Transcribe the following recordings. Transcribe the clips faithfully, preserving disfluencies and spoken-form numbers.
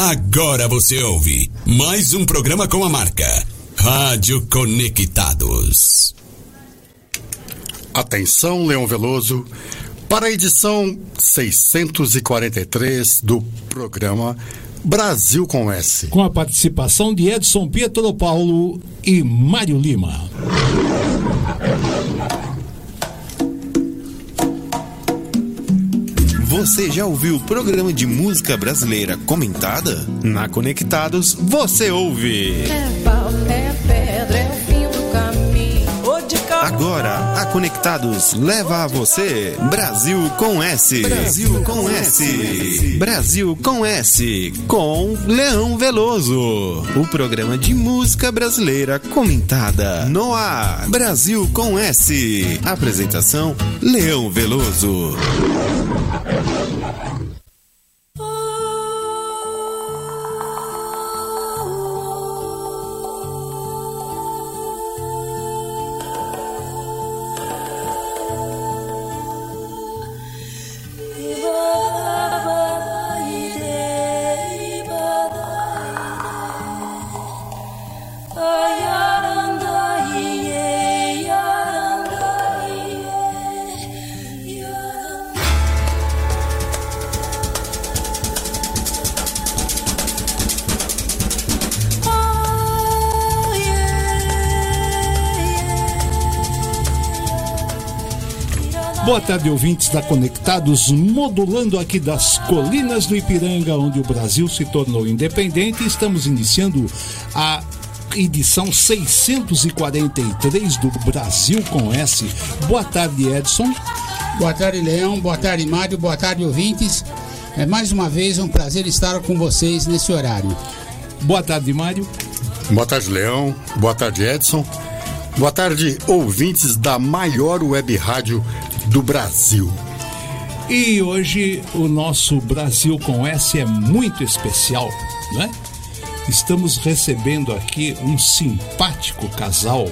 Agora você ouve mais um programa com a marca Rádio Conectados. Atenção, Leão Veloso, para a edição seiscentos e quarenta e três do programa Brasil com S. Com a participação de Edson Pietro Paulo e Mário Lima. Você já ouviu o programa de música brasileira comentada? Na Conectados, você ouve. É pau, é pedra, é o fim do caminho. Agora, a Conectados leva a você Brasil com S. Brasil com S. Brasil com S. Com Leão Veloso. O programa de música brasileira comentada no ar. Brasil com S. Apresentação: Leão Veloso. Boa tarde, ouvintes da Conectados, modulando aqui das colinas do Ipiranga, onde o Brasil se tornou independente. Estamos iniciando a edição seiscentos e quarenta e três do Brasil com S. Boa tarde, Edson. Boa tarde, Leão. Boa tarde, Mário. Boa tarde, ouvintes. É mais uma vez um prazer estar com vocês nesse horário. Boa tarde, Mário. Boa tarde, Leão. Boa tarde, Edson. Boa tarde, ouvintes da maior web rádio do Brasil. E hoje o nosso Brasil com S é muito especial, né? Estamos recebendo aqui um simpático casal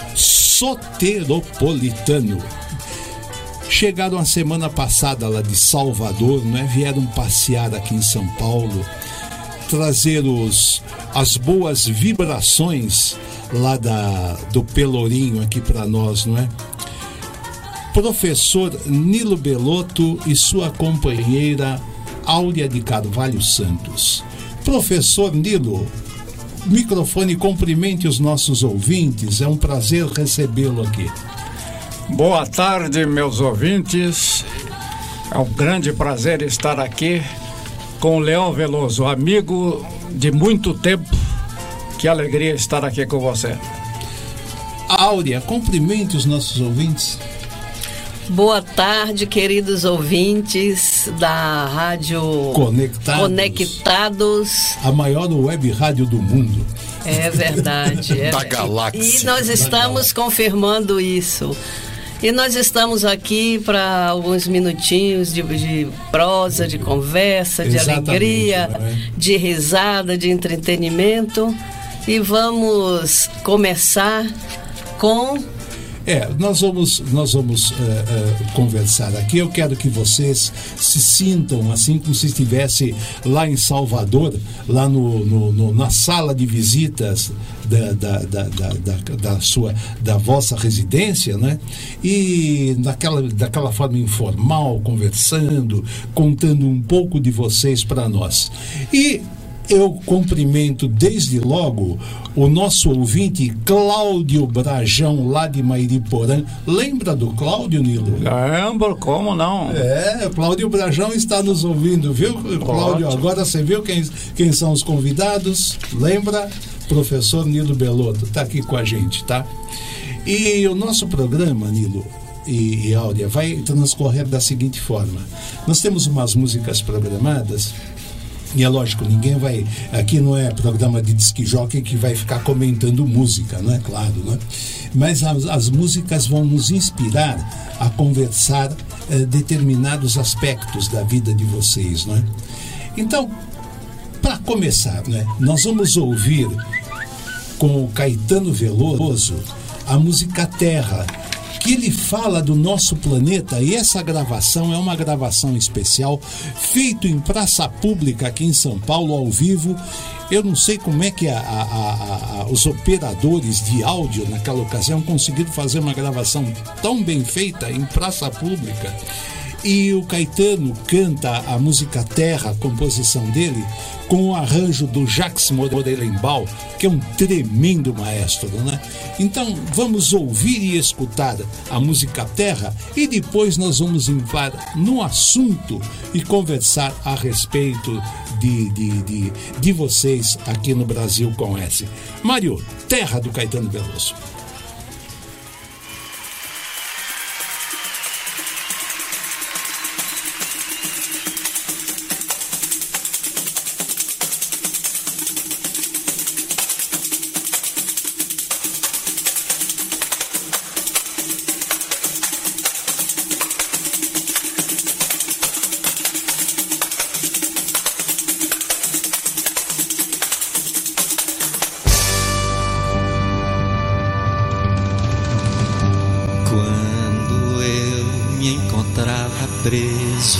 soteropolitano. Chegaram a semana passada lá de Salvador, né? Vieram passear aqui em São Paulo, trazer os, as boas vibrações lá da, do Pelourinho aqui para nós, não é? Professor Nilo Belotto e sua companheira Áurea de Carvalho Santos. Professor Nilo, microfone, cumprimente os nossos ouvintes, é um prazer recebê-lo aqui. Boa tarde, meus ouvintes, é um grande prazer estar aqui com o Leão Veloso, amigo de muito tempo. Que alegria estar aqui com você. Áurea, cumprimente os nossos ouvintes. Boa tarde, queridos ouvintes da Rádio Conectados, Conectados. A maior web rádio do mundo. É verdade. É da verdade. galáxia. E nós estamos confirmando isso. E nós estamos aqui para alguns minutinhos de, de prosa, de conversa, de Exatamente, alegria, né? de risada, de entretenimento. E vamos começar com... É, nós vamos, nós vamos uh, uh, conversar aqui. Eu quero que vocês se sintam assim como se estivesse lá em Salvador, lá no, no, no, na sala de visitas da, da, da, da, da, da, sua, da vossa residência, né? E daquela, daquela forma informal, conversando, contando um pouco de vocês para nós. E eu cumprimento desde logo o nosso ouvinte Cláudio Brajão, lá de Mairiporã. Lembra do Cláudio, Nilo? Lembro, como não? É, Cláudio Brajão está nos ouvindo, viu, Cláudio? Ótimo. Agora você viu quem, quem são os convidados? Lembra? Professor Nilo Belotto está aqui com a gente, tá? E o nosso programa, Nilo e, e Áurea, vai transcorrer da seguinte forma. Nós temos umas músicas programadas. E é lógico, ninguém vai... Aqui não é programa de disc jockey que vai ficar comentando música, não é? Claro, né? Mas as, as músicas vão nos inspirar a conversar eh, determinados aspectos da vida de vocês, não é? Então, para começar, né, nós vamos ouvir com o Caetano Veloso a música Terra, que ele fala do nosso planeta, e essa gravação é uma gravação especial feita em praça pública aqui em São Paulo, ao vivo. Eu não sei como é que a, a, a, a, os operadores de áudio naquela ocasião conseguiram fazer uma gravação tão bem feita em praça pública. E o Caetano canta a música Terra, a composição dele, com o arranjo do Jacques Morelenbaum, que é um tremendo maestro, né? Então vamos ouvir e escutar a música Terra e depois nós vamos entrar no assunto e conversar a respeito de, de, de, de vocês aqui no Brasil com S. Mário, Terra do Caetano Veloso. Preso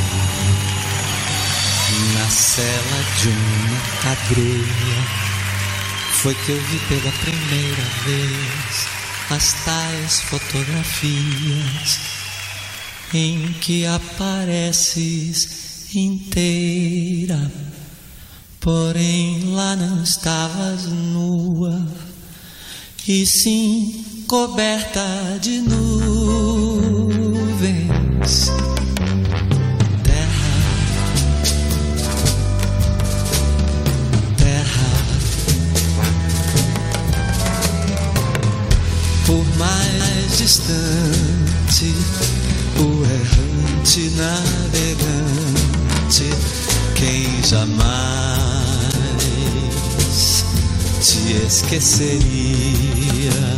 na cela de uma cadeia, foi que eu vi pela primeira vez as tais fotografias em que apareces inteira, porém lá não estavas nua, e sim coberta de nuvens. Por mais distante, o errante navegante, quem jamais te esqueceria.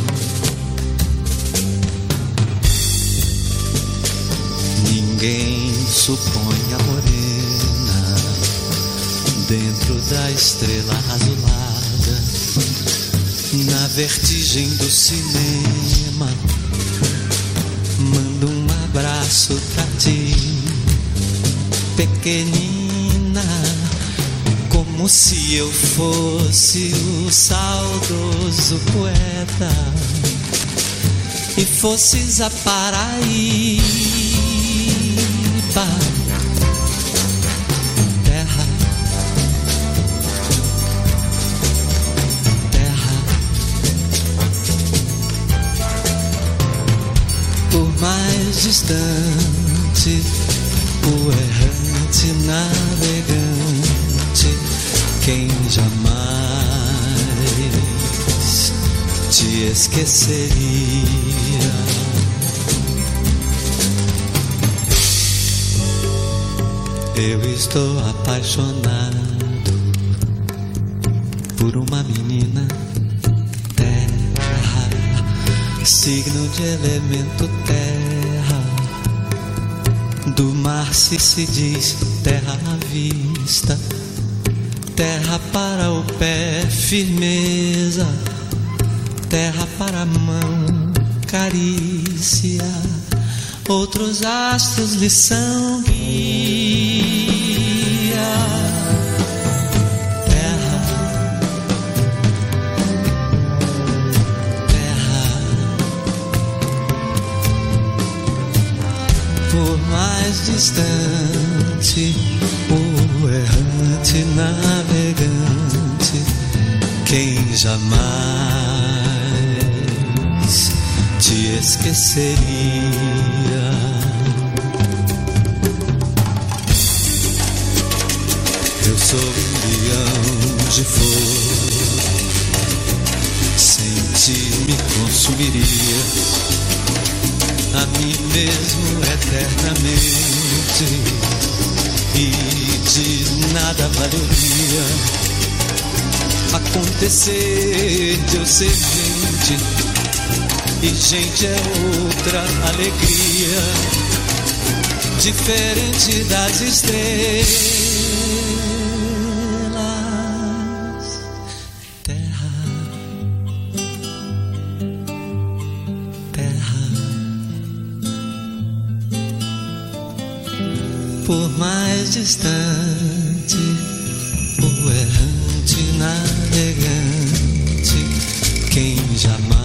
Ninguém supõe a morena dentro da estrela azulada, na vertigem do cinema. Mando um abraço pra ti, pequenina, como se eu fosse o saudoso poeta e fosses a Paraíba. Mais distante, o errante navegante, quem jamais te esqueceria. Eu estou apaixonado por uma menina, terra, signo de elemento terra. Do mar se, se diz terra à vista, terra para o pé, firmeza, terra para a mão, carícia. Outros astros lhe são guia. Terra, terra, por mais distante, o errante navegante, quem jamais te esqueceria. Eu sou um leão de fogo, sem ti me consumiria, a mim mesmo eternamente, e de nada valeria acontecer de eu ser gente, e gente é outra alegria, diferente das estrelas. Terra, terra, por mais distante, o errante navegante, quem jamais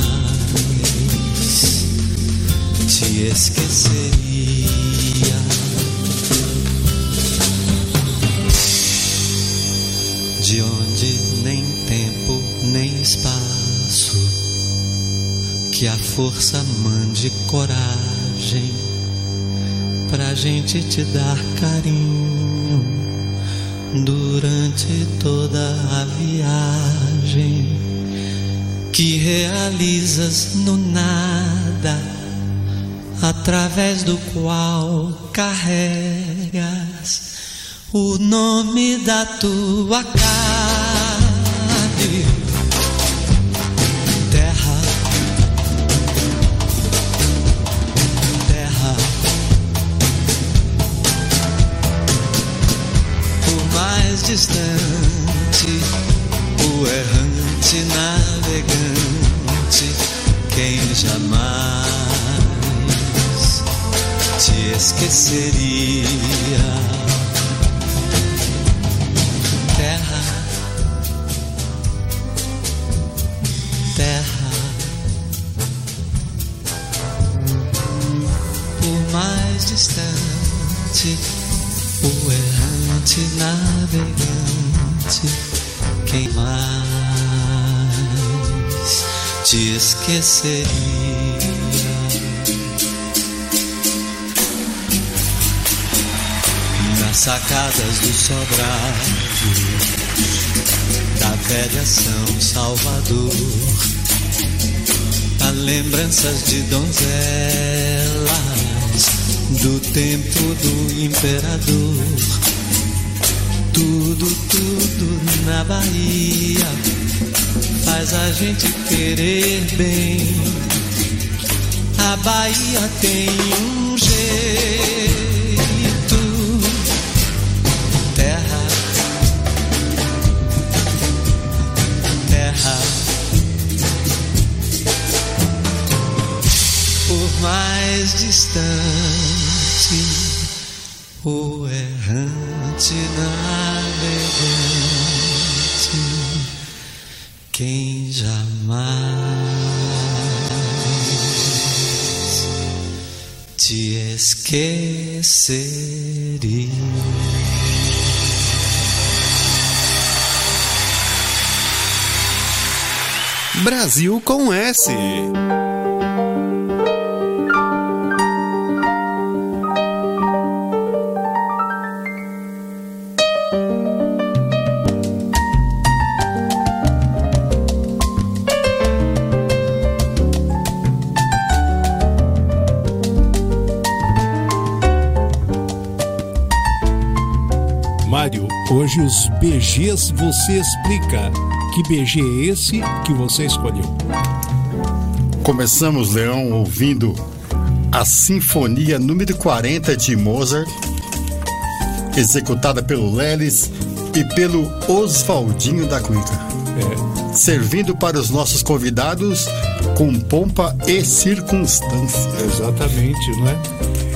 te esqueceria. De onde nem tempo nem espaço, que a força mande coragem pra gente te dar carinho durante toda a viagem que realizas no nada, através do qual carregas o nome da tua carne. Terra, terra, por mais distante, o errante navegante, quem jamais te esqueceria. Terra, terra, por mais distante, o errante navegante, quem mais te esqueceria. Nas sacadas do sobrado da velha São Salvador, há lembranças de donzelas do tempo do imperador. Tudo, tudo na Bahia faz a gente querer bem. A Bahia tem um jeito. Terra, terra, por mais distante, o errante navegante, quem jamais te esqueceria. Brasil com S. Mário, hoje os B Gs você explica. Que B G é esse que você escolheu? Começamos, Leão, ouvindo a Sinfonia número quarenta de Mozart, executada pelo Lelis e pelo Oswaldinho da Cuica, é. servindo para os nossos convidados com pompa e circunstância. Exatamente, não é?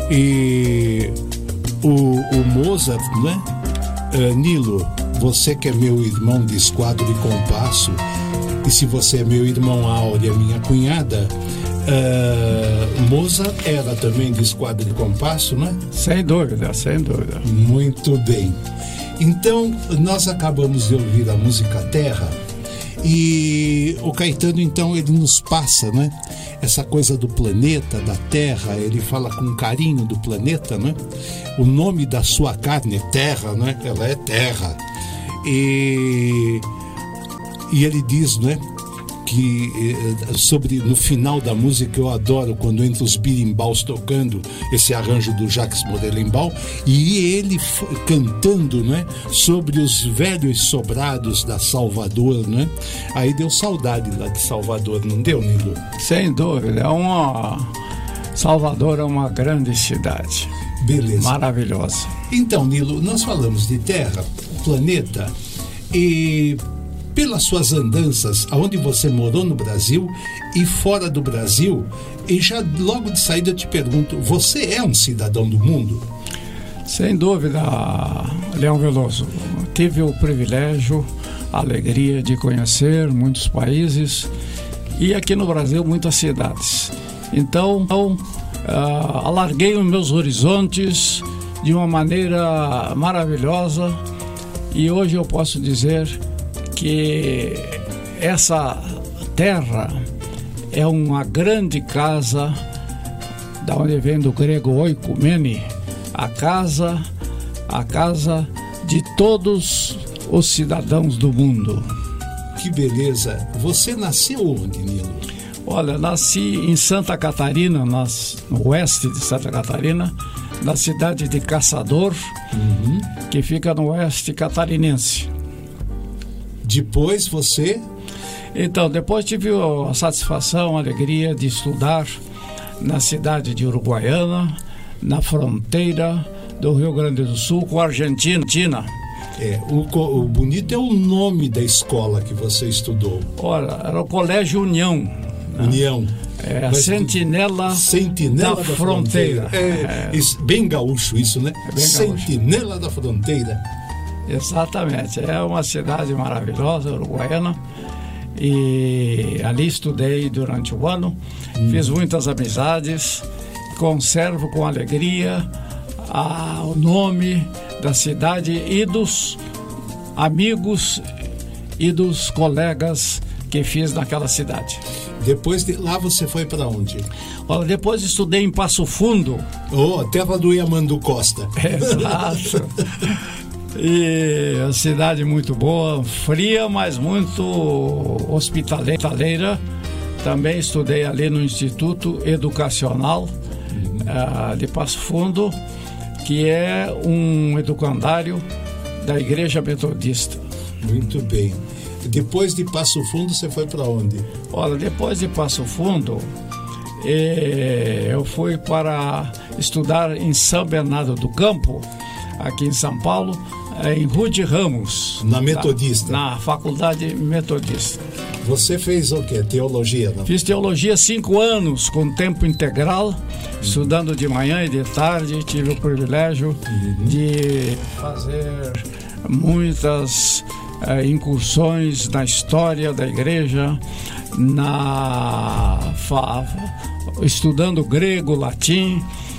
E o, o Mozart, não é? Uh, Nilo, você que é meu irmão de esquadro e compasso, e se você é meu irmão Áurea, minha cunhada, uh, Mozart era também de esquadro e compasso, não é? Sem dúvida, sem dúvida. Muito bem. Então, nós acabamos de ouvir a música Terra, e o Caetano, então, ele nos passa, né? Essa coisa do planeta, da Terra, ele fala com carinho do planeta, né? O nome da sua carne é Terra, né? Ela é Terra. E, e ele diz, né, que sobre, no final da música, eu adoro quando entra os birimbaus tocando esse arranjo do Jacques Morelenbaum, e ele f- cantando, né, sobre os velhos sobrados da Salvador, né? Aí deu saudade lá de Salvador, não deu, Nilo? Sem dúvida, é uma... Salvador é uma grande cidade. Beleza. Maravilhosa. Então, Nilo, nós falamos de Terra, planeta, e pelas suas andanças, aonde você morou no Brasil e fora do Brasil, e já logo de saída eu te pergunto, você é um cidadão do mundo? Sem dúvida, Leão Veloso. Tive o privilégio, a alegria de conhecer muitos países e aqui no Brasil muitas cidades. Então, então uh, alarguei os meus horizontes de uma maneira maravilhosa e hoje eu posso dizer que essa terra é uma grande casa, da onde vem do grego oikumene, a casa, a casa de todos os cidadãos do mundo. Que beleza! Você nasceu onde, Nilo? Olha, nasci em Santa Catarina, nas, no oeste de Santa Catarina, na cidade de Caçador, uhum. que fica no oeste catarinense. Depois você... Então, depois tive a satisfação, a alegria de estudar na cidade de Uruguaiana, na fronteira do Rio Grande do Sul com a Argentina. É, o, o bonito é o nome da escola que você estudou. Ora, era o Colégio União. União. É, a Sentinela, Sentinela da, da Fronteira. fronteira. É, é. Isso, bem gaúcho isso, né? É bem Sentinela gaúcho. Da Fronteira. Exatamente. É uma cidade maravilhosa, uruguaiana. E ali estudei durante o ano. Hum. Fiz muitas amizades. Conservo com alegria a, o nome da cidade e dos amigos e dos colegas que fiz naquela cidade. Depois de lá você foi para onde? Olha, depois estudei em Passo Fundo. Oh, terra do Yamandu Costa. Exato. E a cidade muito boa, fria, mas muito hospitaleira. Também estudei ali no Instituto Educacional uh, de Passo Fundo, que é um educandário da Igreja Metodista. Muito bem. Depois de Passo Fundo, você foi para onde? Olha, depois de Passo Fundo, eh, eu fui para estudar em São Bernardo do Campo, aqui em São Paulo, em Rude Ramos. Na Metodista? Na, na Faculdade Metodista. Você fez o quê? Teologia? Não? Fiz teologia cinco anos, com tempo integral, uhum. estudando de manhã e de tarde. Tive o privilégio uhum. de fazer muitas eh, incursões na história da igreja, na, fa, estudando grego, latim,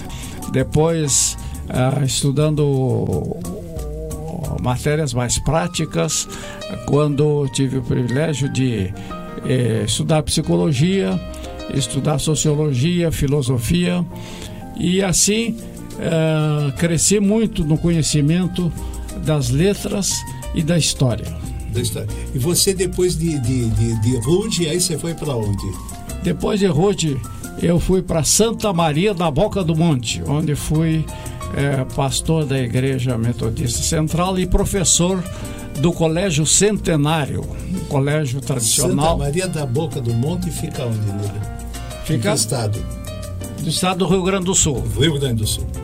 depois eh, estudando matérias mais práticas, quando tive o privilégio de eh, estudar psicologia, estudar sociologia, filosofia, e assim eh, cresci muito no conhecimento das letras e da história. Da história. E você, depois de, de, de, de Rude, aí você foi para onde? Depois de Rude, eu fui para Santa Maria da Boca do Monte, onde fui É, pastor da Igreja Metodista Central e professor do Colégio Centenário, um colégio tradicional. Santa Maria da Boca do Monte fica onde, Nilo? Fica no estado? Do estado do Rio Grande do Sul. Rio Grande do Sul.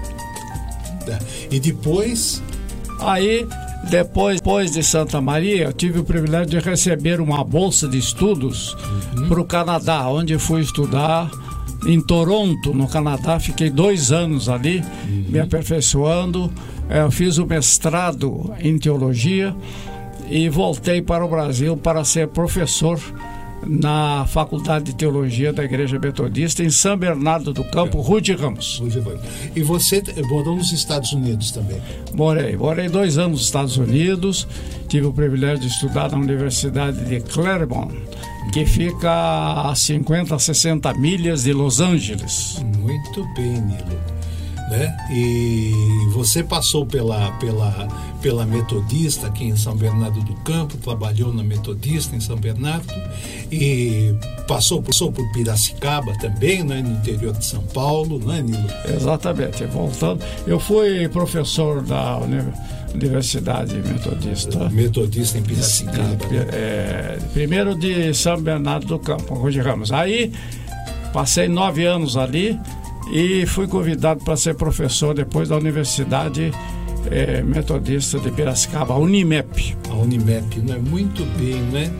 Tá. E depois? Aí, depois, depois de Santa Maria, eu tive o privilégio de receber uma bolsa de estudos uhum. para o Canadá, onde fui estudar em Toronto, no Canadá. Fiquei dois anos ali, uhum. me aperfeiçoando. Eu fiz o mestrado em teologia e voltei para o Brasil para ser professor na Faculdade de Teologia da Igreja Metodista em São Bernardo do Campo, é. Rude Ramos. E você morou nos Estados Unidos também? Morei, morei dois anos nos Estados Unidos. Tive o privilégio de estudar na Universidade de Claremont, que fica a cinquenta, sessenta milhas de Los Angeles. Muito bem, Nilo. Né? E você passou pela, pela, pela Metodista aqui em São Bernardo do Campo, trabalhou na Metodista em São Bernardo e passou, passou por Piracicaba também, né? No interior de São Paulo, não é, Nilo? Exatamente. Voltando, eu fui professor da Universidade Metodista. Metodista em Piracicaba. De, né? é, primeiro de São Bernardo do Campo, Rude Ramos. Aí passei nove anos ali e fui convidado para ser professor depois da Universidade é, Metodista de Piracicaba, a Unimep. A Unimep, não é? Muito bem, né?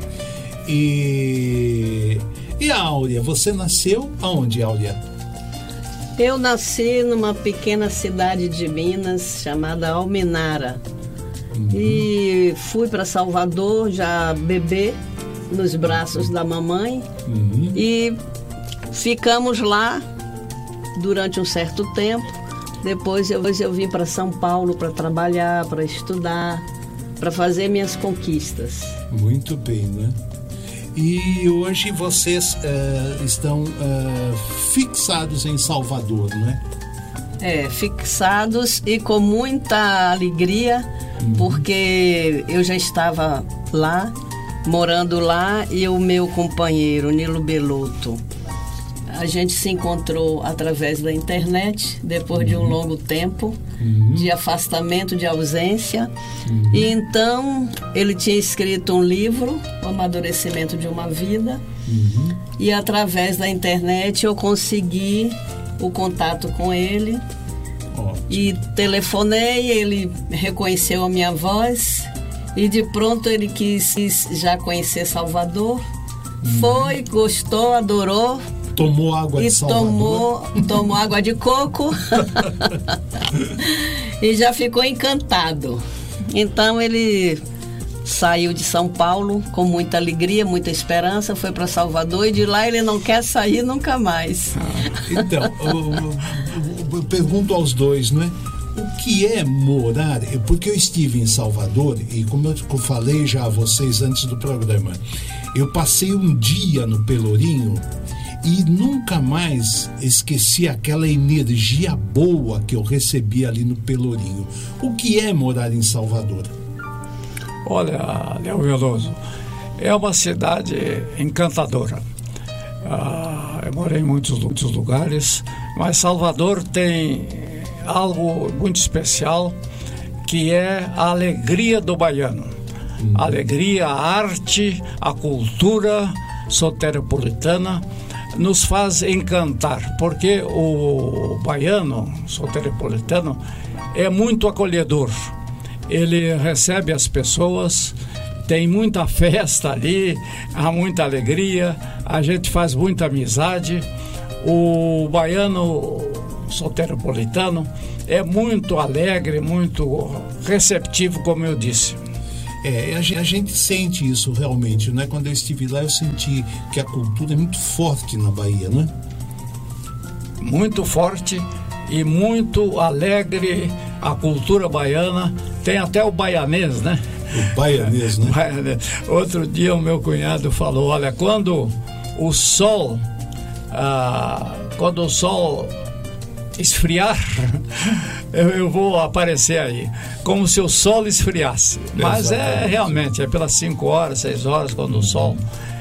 E, e a Áurea, você nasceu aonde, Áurea? Eu nasci numa pequena cidade de Minas chamada Almenara. Uhum. E fui para Salvador já bebê, nos braços da mamãe. Uhum. E ficamos lá durante um certo tempo. Depois eu, eu vim para São Paulo para trabalhar, para estudar, para fazer minhas conquistas. Muito bem, né? E hoje vocês uh, estão uh, fixados em Salvador, não é? É, fixados e com muita alegria, uhum. porque eu já estava lá, morando lá, e o meu companheiro, Nilo Belotto, a gente se encontrou através da internet, depois uhum. de um longo tempo uhum. de afastamento, de ausência. Uhum. E então ele tinha escrito um livro, O Amadurecimento de uma Vida. Uhum. E através da internet eu consegui o contato com ele. Ótimo. E telefonei, ele reconheceu a minha voz. E de pronto ele quis já conhecer Salvador. Uhum. Foi, gostou, adorou. Tomou água de e Salvador. Tomou, tomou água de coco. E já ficou encantado. Então ele saiu de São Paulo com muita alegria, muita esperança, foi para Salvador e de lá ele não quer sair nunca mais. Ah, então, eu, eu pergunto aos dois, não é? O que é morar? Porque eu estive em Salvador e, como eu falei já a vocês antes do programa, eu passei um dia no Pelourinho e nunca mais esqueci aquela energia boa que eu recebi ali no Pelourinho. O que é morar em Salvador? Olha, Léo Veloso, é uma cidade encantadora. Ah, eu morei em muitos, muitos lugares, mas Salvador tem algo muito especial, que é a alegria do baiano. Hum. A alegria, a arte, a cultura soteropolitana nos faz encantar, porque o baiano soteropolitano é muito acolhedor. Ele recebe as pessoas, tem muita festa ali, há muita alegria, a gente faz muita amizade. O baiano soteropolitano é muito alegre, muito receptivo, como eu disse. É, a gente sente isso realmente, né? Quando eu estive lá, eu senti que a cultura é muito forte na Bahia, né? Muito forte e muito alegre a cultura baiana. Tem até o baianês, né? O baianês, né? Outro dia o meu cunhado falou, olha, quando o sol, ah, quando o sol esfriar, eu, eu vou aparecer aí, como se o sol esfriasse. Mas exatamente. É realmente, é pelas cinco horas, seis horas, quando uhum. o sol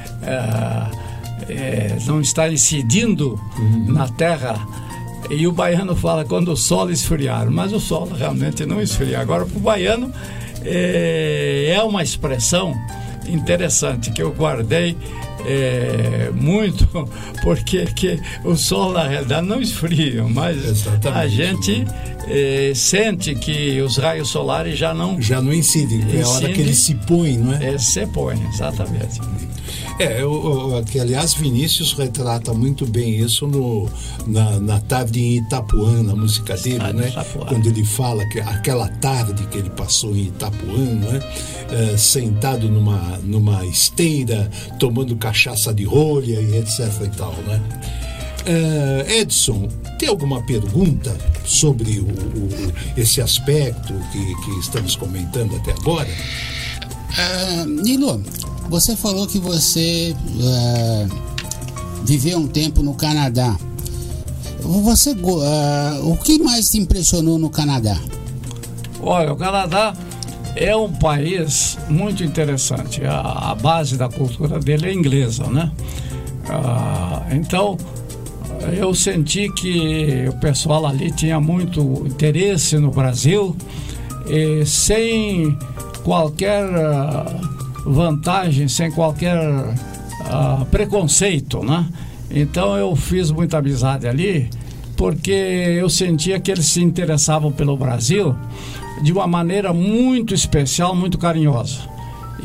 é, é, não está incidindo uhum. na terra. E o baiano fala quando o sol esfriar, mas o sol realmente não esfria. Agora, para o baiano, é, é uma expressão interessante que eu guardei é, muito, porque que o sol na realidade não esfria, mas exatamente. A gente é, sente que os raios solares já não já não incidem, é a hora que ele se põe, não é? É, se põe, exatamente. É, eu, eu, que aliás Vinícius retrata muito bem isso no, na, na tarde em Itapuã, na música dele, ah, né? Itapuã. Quando ele fala que aquela tarde que ele passou em Itapuã, né? É, sentado numa, numa esteira, tomando cachaça de rolha e etc e tal, né? É, Edson, tem alguma pergunta sobre o, o, esse aspecto que, que estamos comentando até agora? Uh, Nilo, você falou que você uh, viveu um tempo no Canadá. Você, uh, o que mais te impressionou no Canadá? Olha, o Canadá é um país muito interessante. A, a base da cultura dele é inglesa, né? Uh, então, eu senti que o pessoal ali tinha muito interesse no Brasil, e sem qualquer uh, vantagem, sem qualquer uh, preconceito, né? Então eu fiz muita amizade ali, porque eu sentia que eles se interessavam pelo Brasil de uma maneira muito especial, muito carinhosa.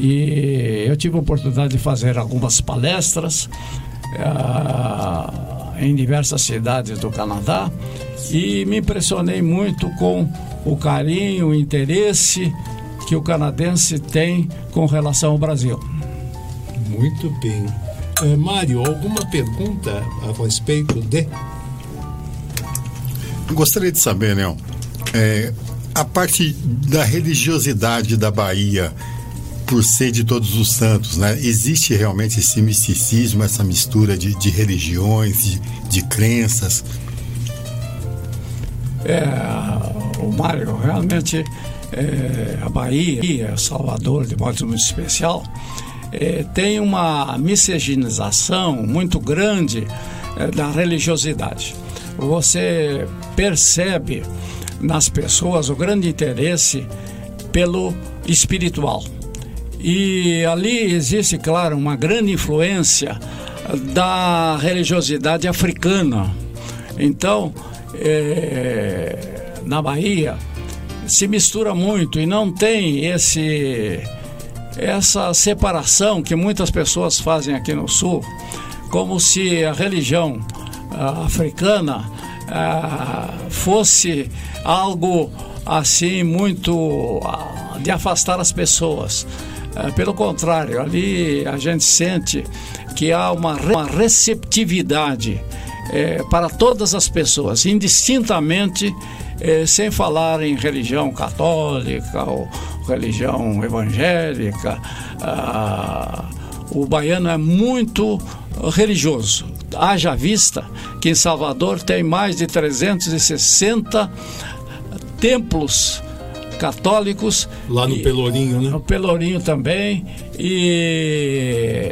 E eu tive a oportunidade de fazer algumas palestras uh, em diversas cidades do Canadá e me impressionei muito com o carinho, o interesse que o canadense tem com relação ao Brasil. Muito bem. Uh, Mário, alguma pergunta a respeito de... Gostaria de saber, Leão, é, a parte da religiosidade da Bahia, por ser de Todos os Santos, né? Existe realmente esse misticismo, essa mistura de, de religiões, de, de crenças? É, o Mário, realmente, é, a Bahia, Salvador, de modo muito especial, é, tem uma miscigenação muito grande é, da religiosidade. Você percebe nas pessoas o grande interesse pelo espiritual. E ali existe, claro, uma grande influência da religiosidade africana. Então, é, na Bahia, se mistura muito e não tem esse, essa separação que muitas pessoas fazem aqui no Sul, como se a religião a, africana a, fosse algo assim muito a, de afastar as pessoas. Pelo contrário, ali a gente sente que há uma, re- uma receptividade é, para todas as pessoas, indistintamente, é, sem falar em religião católica ou religião evangélica. Ah, o baiano é muito religioso. Haja vista que em Salvador tem mais de trezentos e sessenta templos católicos. Lá no e, Pelourinho, né? No Pelourinho também. E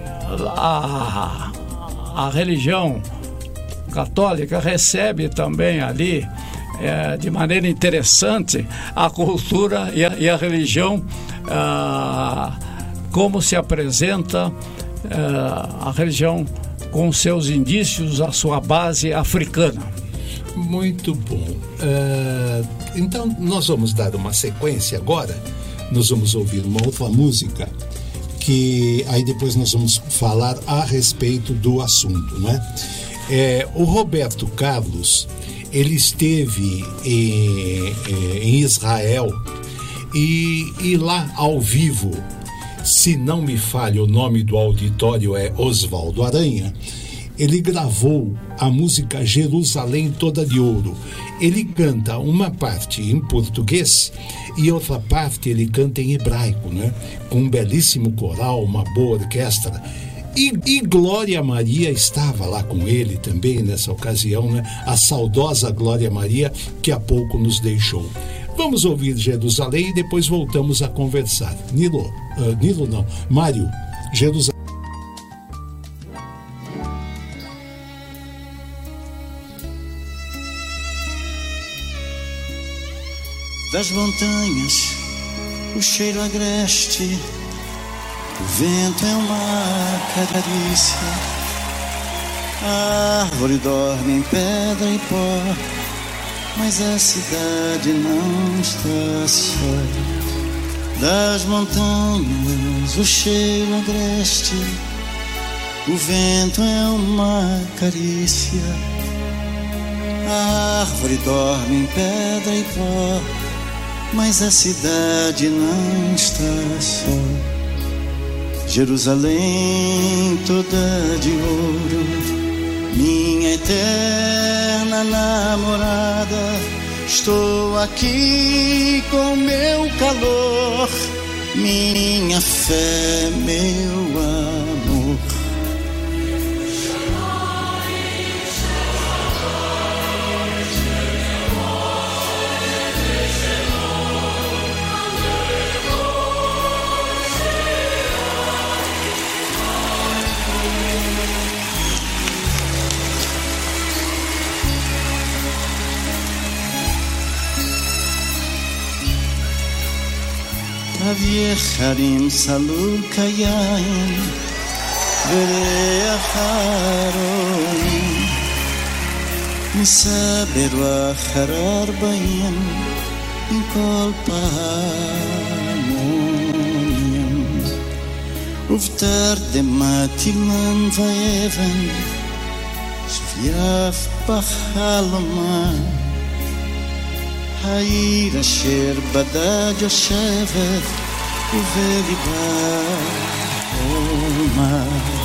a, a religião católica recebe também ali, é, de maneira interessante, a cultura e a, e a religião, ah, como se apresenta ah, a religião com seus indícios, a sua base africana. Muito bom. Uh, então, nós vamos dar uma sequência agora. Nós vamos ouvir uma outra música, que aí depois nós vamos falar a respeito do assunto, né? É, o Roberto Carlos, ele esteve em, em Israel e, e lá ao vivo, se não me falha, o nome do auditório é Oswaldo Aranha. Ele gravou a música Jerusalém Toda de Ouro. Ele canta uma parte em português e outra parte ele canta em hebraico, né? Com um belíssimo coral, uma boa orquestra. E, e Glória Maria estava lá com ele também nessa ocasião, né? A saudosa Glória Maria, que há pouco nos deixou. Vamos ouvir Jerusalém e depois voltamos a conversar. Nilo, uh, Nilo não, Mário, Jerusalém. Das montanhas, o cheiro agreste, o vento é uma carícia. A árvore dorme em pedra e pó, mas a cidade não está só. Das montanhas, o cheiro agreste, o vento é uma carícia. A árvore dorme em pedra e pó, mas a cidade não está só. Jerusalém toda de ouro, minha eterna namorada, estou aqui com meu calor, minha fé, meu amor. Avir Harim Salul Kayain Verea Haroim Misaberu Acharar Baim Inkol Pahamoniam Uvtar Dematiman Vaevan יף בחלומה, העיר אשר בדד יושבת ובליבה חומה,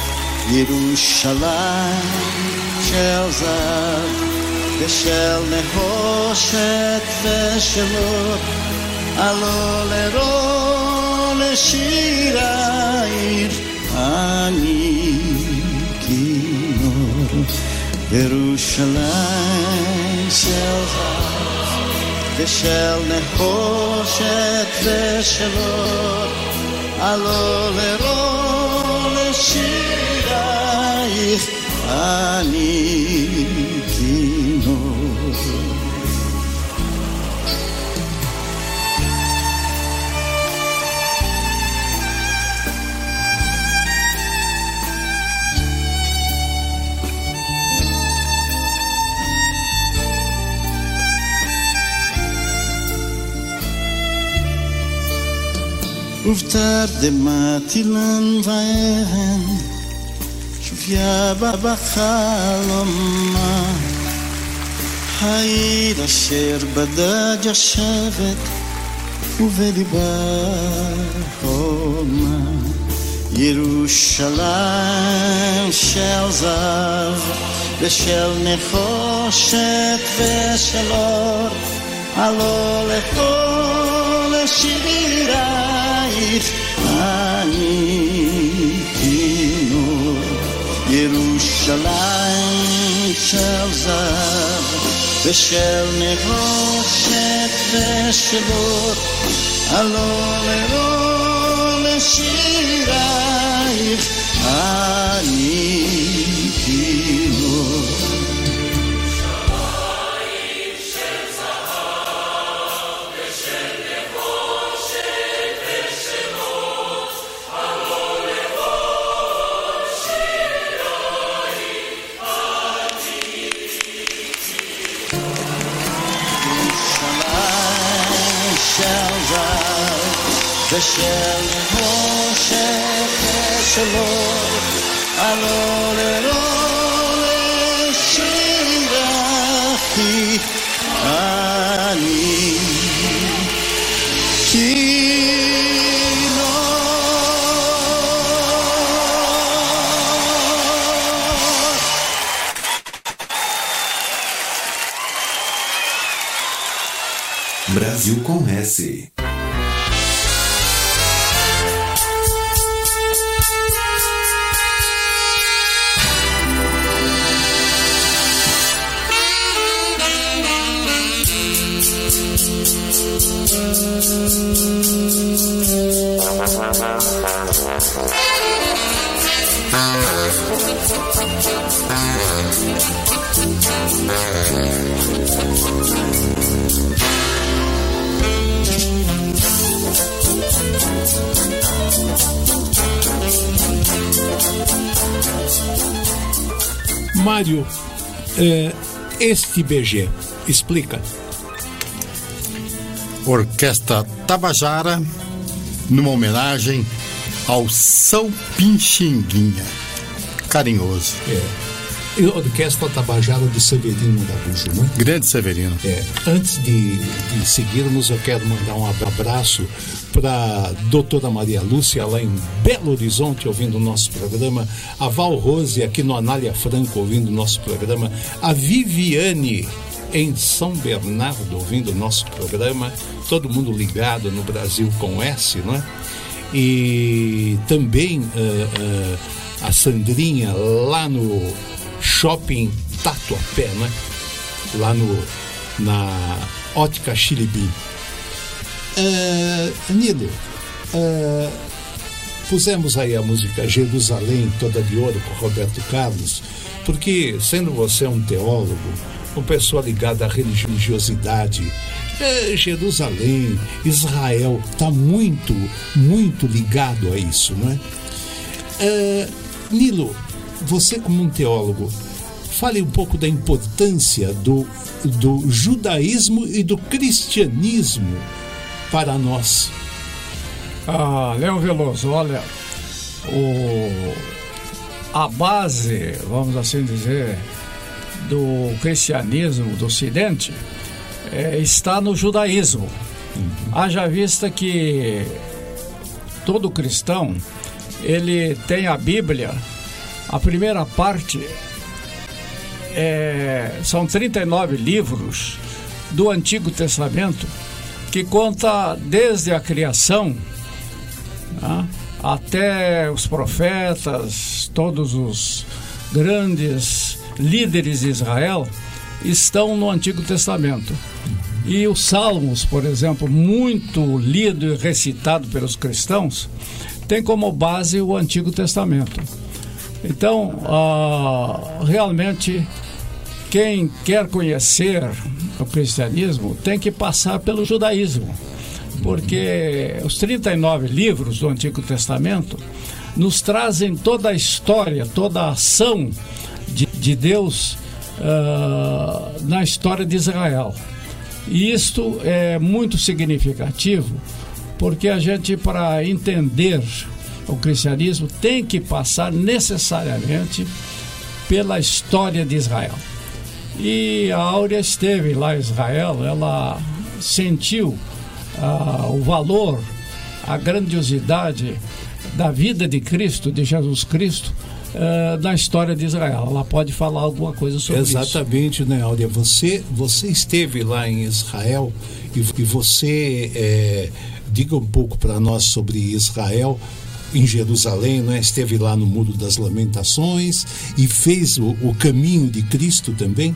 ירושלים של זהב ושל נחושת ושל אור, עלו לרוע לשיר העיר אני כינור. ירושלים של זהב ושל נחושת ושל אור, עלו לרוע לשיר העיר אני כינור. ובתרדמת אילן ואבן שוביה בה בחלומה, העיר אשר בדד יושבת ובליבה חומה, ירושלים של זהב ושל נחושת ושל אור, עלו לכל השיר העיר אני כינור. ירושלים של זהב ושל נחושת ושל אור, עלו לרוע לשיר העיר אני כינור. ושל נחושת ושל אור, עלו לרוע לשיר הכי אני כינור. Brasil com S. Mário, eh, este B G, explica. Orquestra Tabajara, numa homenagem ao São Pixinguinha. Carinhoso. É. E a Orquestra Tabajara do Severino da Bujo, né? Grande Severino. É. Antes de, de seguirmos, eu quero mandar um abraço para a doutora Maria Lúcia, lá em Belo Horizonte, ouvindo o nosso programa, a Val Rose, aqui no Anália Franco, ouvindo o nosso programa, a Viviane, em São Bernardo, ouvindo o nosso programa, todo mundo ligado no Brasil com S, não é? E também uh, uh, a Sandrinha, lá no Shopping Tatuapé, né? Lá no, na Ótica Chilibim. Uh, Nilo, uh, pusemos aí a música Jerusalém Toda de Ouro com Roberto Carlos, porque, sendo você um teólogo, uma pessoa ligada à religiosidade, é, Jerusalém, Israel, está muito, muito ligado a isso, não é? é? Nilo, você como um teólogo, fale um pouco da importância do, do judaísmo e do cristianismo para nós. Ah, Leão Veloso, olha, o, a base, vamos assim dizer, do cristianismo do Ocidente é, está no judaísmo. Uhum. Haja vista que todo cristão, ele tem a Bíblia, a primeira parte é, são trinta e nove livros do Antigo Testamento, que conta desde a criação, né, até os profetas, todos os grandes líderes de Israel estão no Antigo Testamento. E os Salmos, por exemplo, muito lido e recitado pelos cristãos, tem como base o Antigo Testamento. Então, ah, realmente, quem quer conhecer o cristianismo tem que passar pelo judaísmo, porque os trinta e nove livros do Antigo Testamento nos trazem toda a história, toda a ação de, de Deus ah, na história de Israel. E isto é muito significativo, porque a gente, para entender o cristianismo, tem que passar necessariamente pela história de Israel. E a Áurea esteve lá em Israel, ela sentiu ah, o valor, a grandiosidade da vida de Cristo, de Jesus Cristo, Uh, na história de Israel. Ela pode falar alguma coisa sobre Exatamente, isso. Exatamente, né, Áurea? Você, você esteve lá em Israel e, e você é, diga um pouco para nós sobre Israel em Jerusalém, né? Esteve lá no Muro das Lamentações e fez o, o caminho de Cristo também?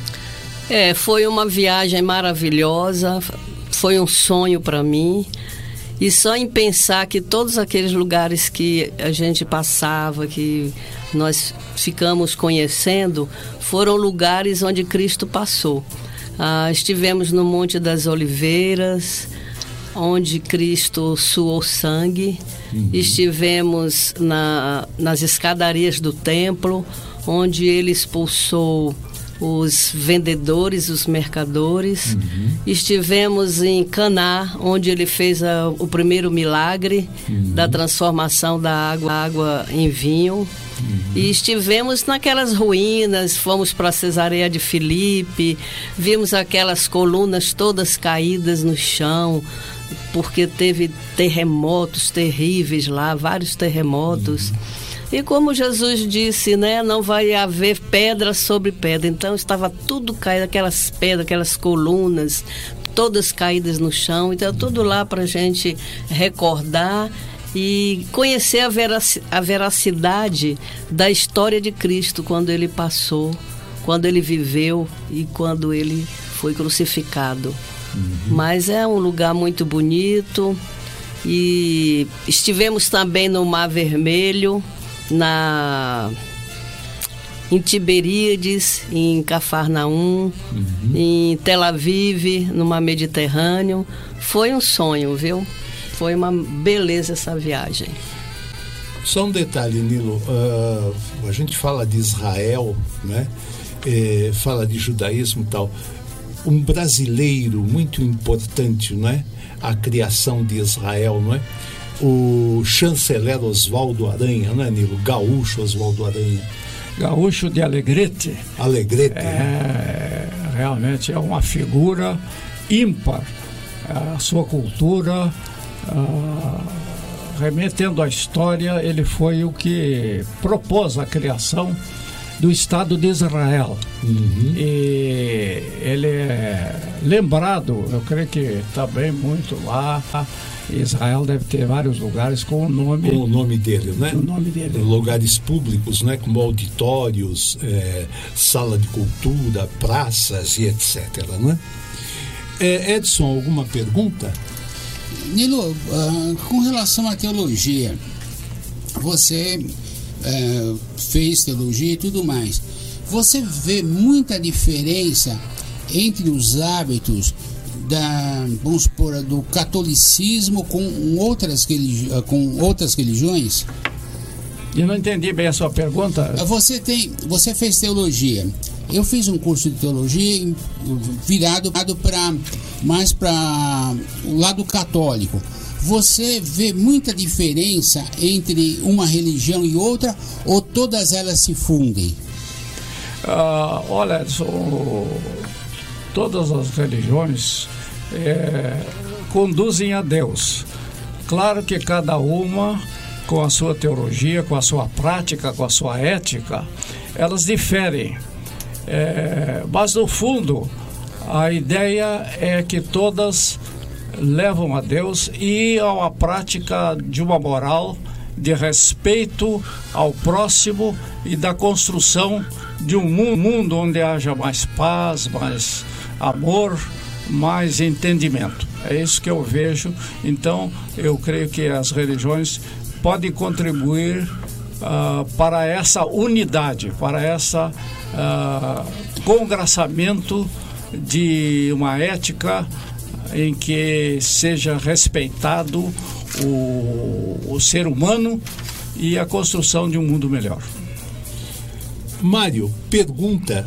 É, foi uma viagem maravilhosa, foi um sonho para mim. E só em pensar que todos aqueles lugares que a gente passava, que nós ficamos conhecendo, foram lugares onde Cristo passou. Ah, estivemos no Monte das Oliveiras, onde Cristo suou sangue. Uhum. Estivemos na, nas escadarias do templo, onde ele expulsou os vendedores, os mercadores. Uhum. Estivemos em Caná, onde ele fez a, o primeiro milagre, uhum, da transformação da água, água em vinho. Uhum. E estivemos naquelas ruínas, fomos para Cesareia de Filipe, vimos aquelas colunas todas caídas no chão, porque teve terremotos terríveis lá, vários terremotos. Uhum. E como Jesus disse, né, não vai haver pedra sobre pedra. Então estava tudo caído, aquelas pedras, aquelas colunas, todas caídas no chão. Então tudo lá para a gente recordar e conhecer a, verac- a veracidade da história de Cristo, quando ele passou, quando ele viveu e quando ele foi crucificado. Uhum. Mas é um lugar muito bonito. E estivemos também no Mar Vermelho, na em Tiberíades, em Cafarnaum, uhum, em Tel Aviv, no Mar Mediterrâneo. Foi um sonho, viu? Foi uma beleza essa viagem. Só um detalhe, Nilo, uh, a gente fala de Israel, né? É, fala de judaísmo e tal. Um brasileiro muito importante, não é? A criação de Israel, não é? O chanceler Oswaldo Aranha, né, Nilo? Gaúcho Oswaldo Aranha. Gaúcho de Alegrete. Alegrete. É, realmente é uma figura ímpar. A sua cultura, a, remetendo à história, ele foi o que propôs a criação do Estado de Israel. Uhum. E ele é lembrado, eu creio que também muito lá. Israel deve ter vários lugares com o nome, com o nome dele, né? O nome dele. Lugares públicos, né? Como auditórios, é, sala de cultura, praças e etcétera, né? É, Edson, alguma pergunta? Nilo, uh, com relação à teologia, você uh, fez teologia e tudo mais. Você vê muita diferença entre os hábitos da, vamos supor, do catolicismo com outras, religi- com outras religiões? Eu não entendi bem a sua pergunta. Você tem, você fez teologia. Eu fiz um curso de teologia virado para mais para o lado católico. Você vê muita diferença entre uma religião e outra, ou todas elas se fundem? Ah, olha, so, todas as religiões é, conduzem a Deus. Claro que cada uma, com a sua teologia, com a sua prática, com a sua ética, elas diferem. É, mas, no fundo, a ideia é que todas levam a Deus e a uma prática de uma moral de respeito ao próximo e da construção de um mundo onde haja mais paz, mais amor, mais entendimento. É isso que eu vejo. Então, eu creio que as religiões podem contribuir uh, para essa unidade, para essa uh, congraçamento de uma ética em que seja respeitado o, o ser humano e a construção de um mundo melhor. Mário, pergunta.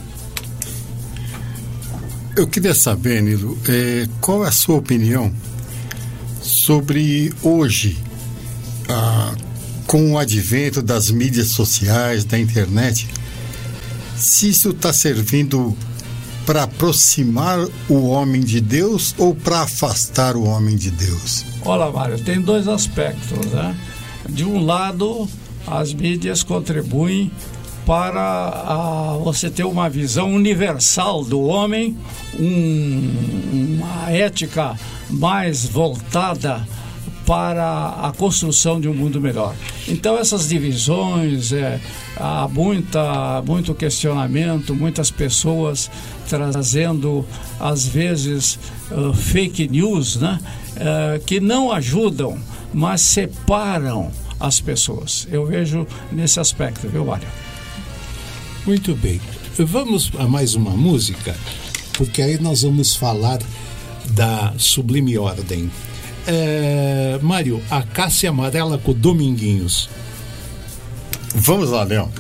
Eu queria saber, Nilo, é, qual é a sua opinião sobre hoje, ah, com o advento das mídias sociais, da internet, se isso está servindo para aproximar o homem de Deus ou para afastar o homem de Deus? Olha, Mário, tem dois aspectos, né? De um lado, as mídias contribuem para a, você ter uma visão universal do homem, um, uma ética mais voltada para a construção de um mundo melhor. Então, essas divisões, é, há muita, muito questionamento, muitas pessoas trazendo, às vezes, uh, fake news, né? Uh, que não ajudam, mas separam as pessoas. Eu vejo nesse aspecto, viu, Mário? Muito bem. Vamos a mais uma música, porque aí nós vamos falar da Sublime Ordem. É, Mário, a Cássia Amarela com Dominguinhos. Vamos lá, Leão.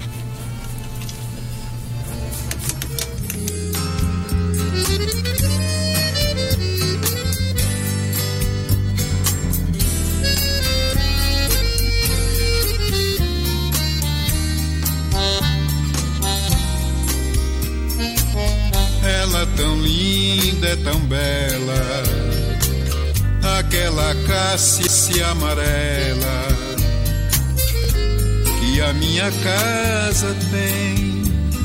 Ela tão linda, é tão bela, aquela Cássia amarela que a minha casa tem,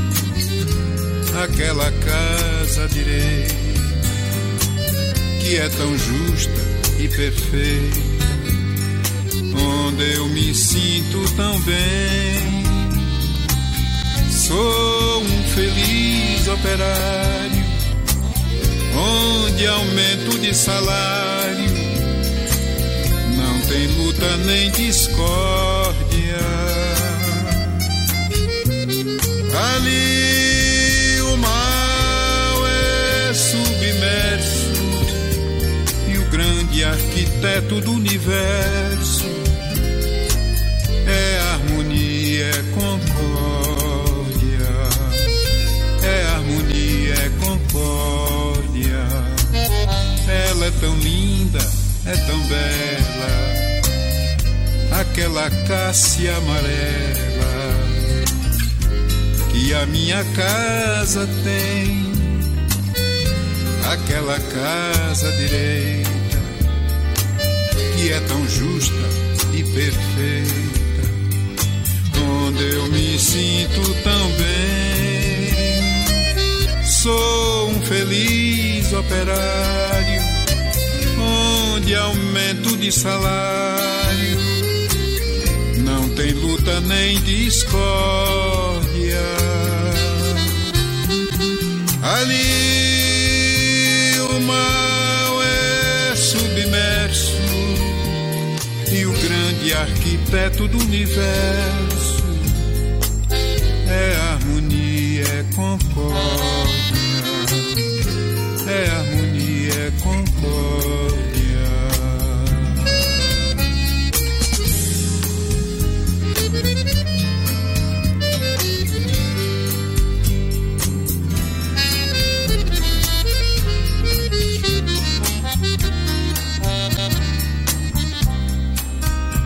aquela casa direi que é tão justa e perfeita, onde eu me sinto tão bem. Sou um feliz operário, onde aumento de salário não tem luta nem discórdia. Ali o mal é submerso e o grande arquiteto do universo é harmonia, é concórdia, é harmonia, é concórdia. Ela é tão linda, é tão bela, aquela Cássia amarela que a minha casa tem, aquela casa direita que é tão justa e perfeita, onde eu me sinto tão bem. Sou um feliz operário, onde aumento de salário não tem luta nem discórdia. Ali o mal é submerso e o grande arquiteto do universo é harmonia, é concórdia, é harmonia, é concórdia.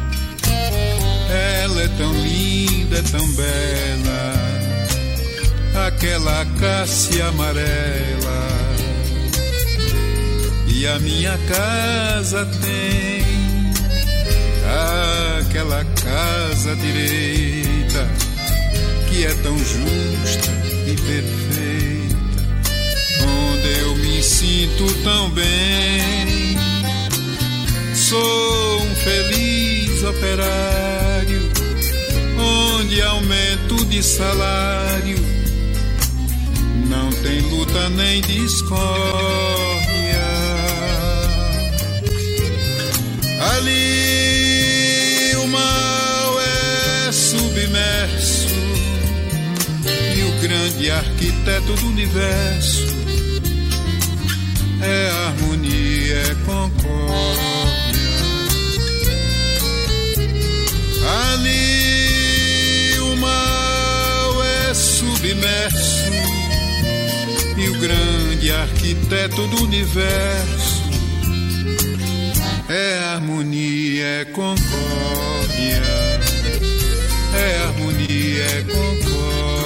Ela é tão linda, é tão bela, aquela cássia amarela. E a minha casa tem aquela casa direita, que é tão justa e perfeita, onde eu me sinto tão bem. Sou um feliz operário, onde aumento de salário não tem luta nem discórdia. Ali o mal é submerso e o grande arquiteto do universo é harmonia, é concórdia. Ali o mal é submerso e o grande arquiteto do universo é harmonia, é concórdia. É harmonia, é concórdia.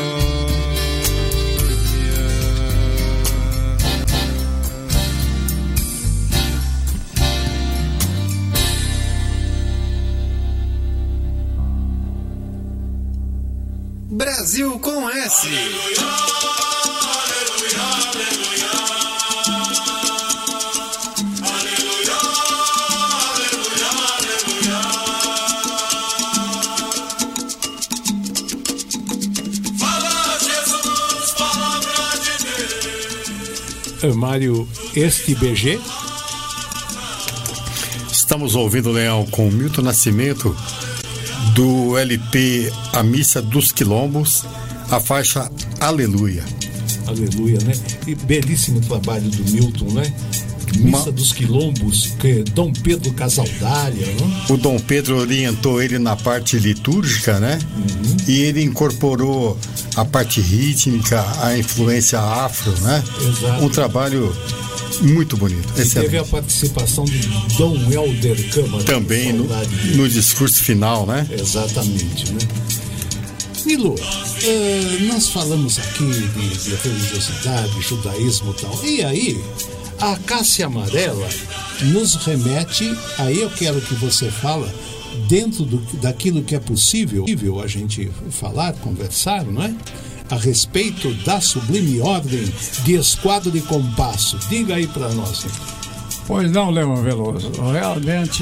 Brasil com S. Mário, este B G? Estamos ouvindo, Leão, com Milton Nascimento, do L P A Missa dos Quilombos, a faixa Aleluia. Aleluia, né? E belíssimo trabalho do Milton, né? Missa Uma... dos Quilombos, que Dom Pedro Casaldália, né? O Dom Pedro orientou ele na parte litúrgica, né? Uhum. E ele incorporou a parte rítmica, a influência afro, né? Exato. Um trabalho muito bonito. E teve a participação de Dom Helder Câmara. Também no, no discurso final, né? Exatamente, né? Nilo, eh, nós falamos aqui de, de religiosidade, judaísmo e tal. E aí, a cássia amarela nos remete, aí eu quero que você fala, dentro do, daquilo que é possível a gente falar, conversar, não é? A respeito da sublime ordem de esquadro e compasso. Diga aí para nós. Pois não, Leão Veloso. Realmente,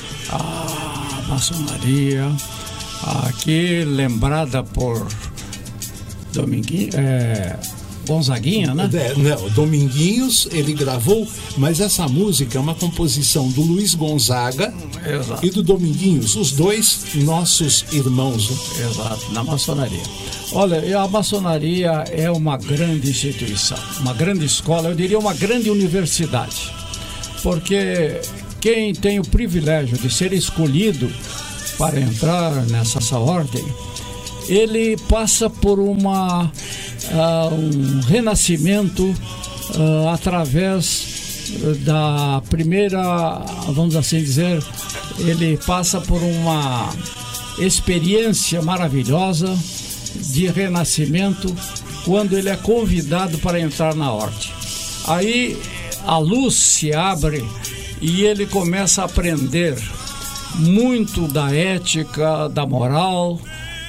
a maçonaria, aqui lembrada por Dominguinho, é, Gonzaguinha, né? É, não, Dominguinhos, ele gravou, mas essa música é uma composição do Luiz Gonzaga. Exato. E do Dominguinhos, os dois nossos irmãos. Exato, na maçonaria. Olha, a maçonaria é uma grande instituição, uma grande escola, eu diria uma grande universidade, porque quem tem o privilégio de ser escolhido para entrar nessa ordem, ele passa por uma, uh, um renascimento uh, através da primeira, vamos assim dizer, ele passa por uma experiência maravilhosa de renascimento quando ele é convidado para entrar na ordem. Aí a luz se abre e ele começa a aprender muito da ética, da moral,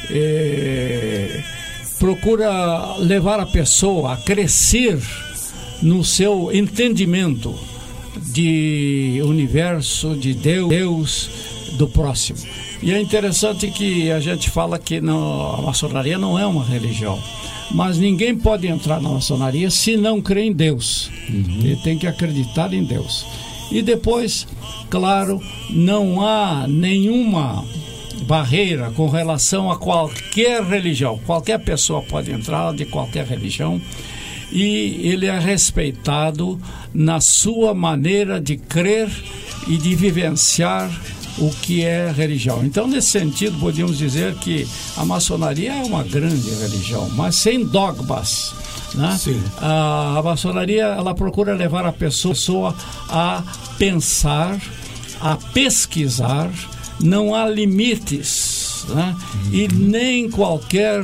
e procura levar a pessoa a crescer no seu entendimento de universo, de Deus, do próximo. E é interessante que a gente fala que não, a maçonaria não é uma religião, mas ninguém pode entrar na maçonaria se não crê em Deus. Uhum. Ele tem que acreditar em Deus. E depois, claro, não há nenhuma barreira com relação a qualquer religião. Qualquer pessoa pode entrar de qualquer religião e ele é respeitado na sua maneira de crer e de vivenciar o que é religião. Então, nesse sentido, podemos dizer que a maçonaria é uma grande religião, mas sem dogmas, né? Sim. A, a maçonaria, ela procura levar a pessoa a pensar, a pesquisar, não há limites, né? Uhum. E nem qualquer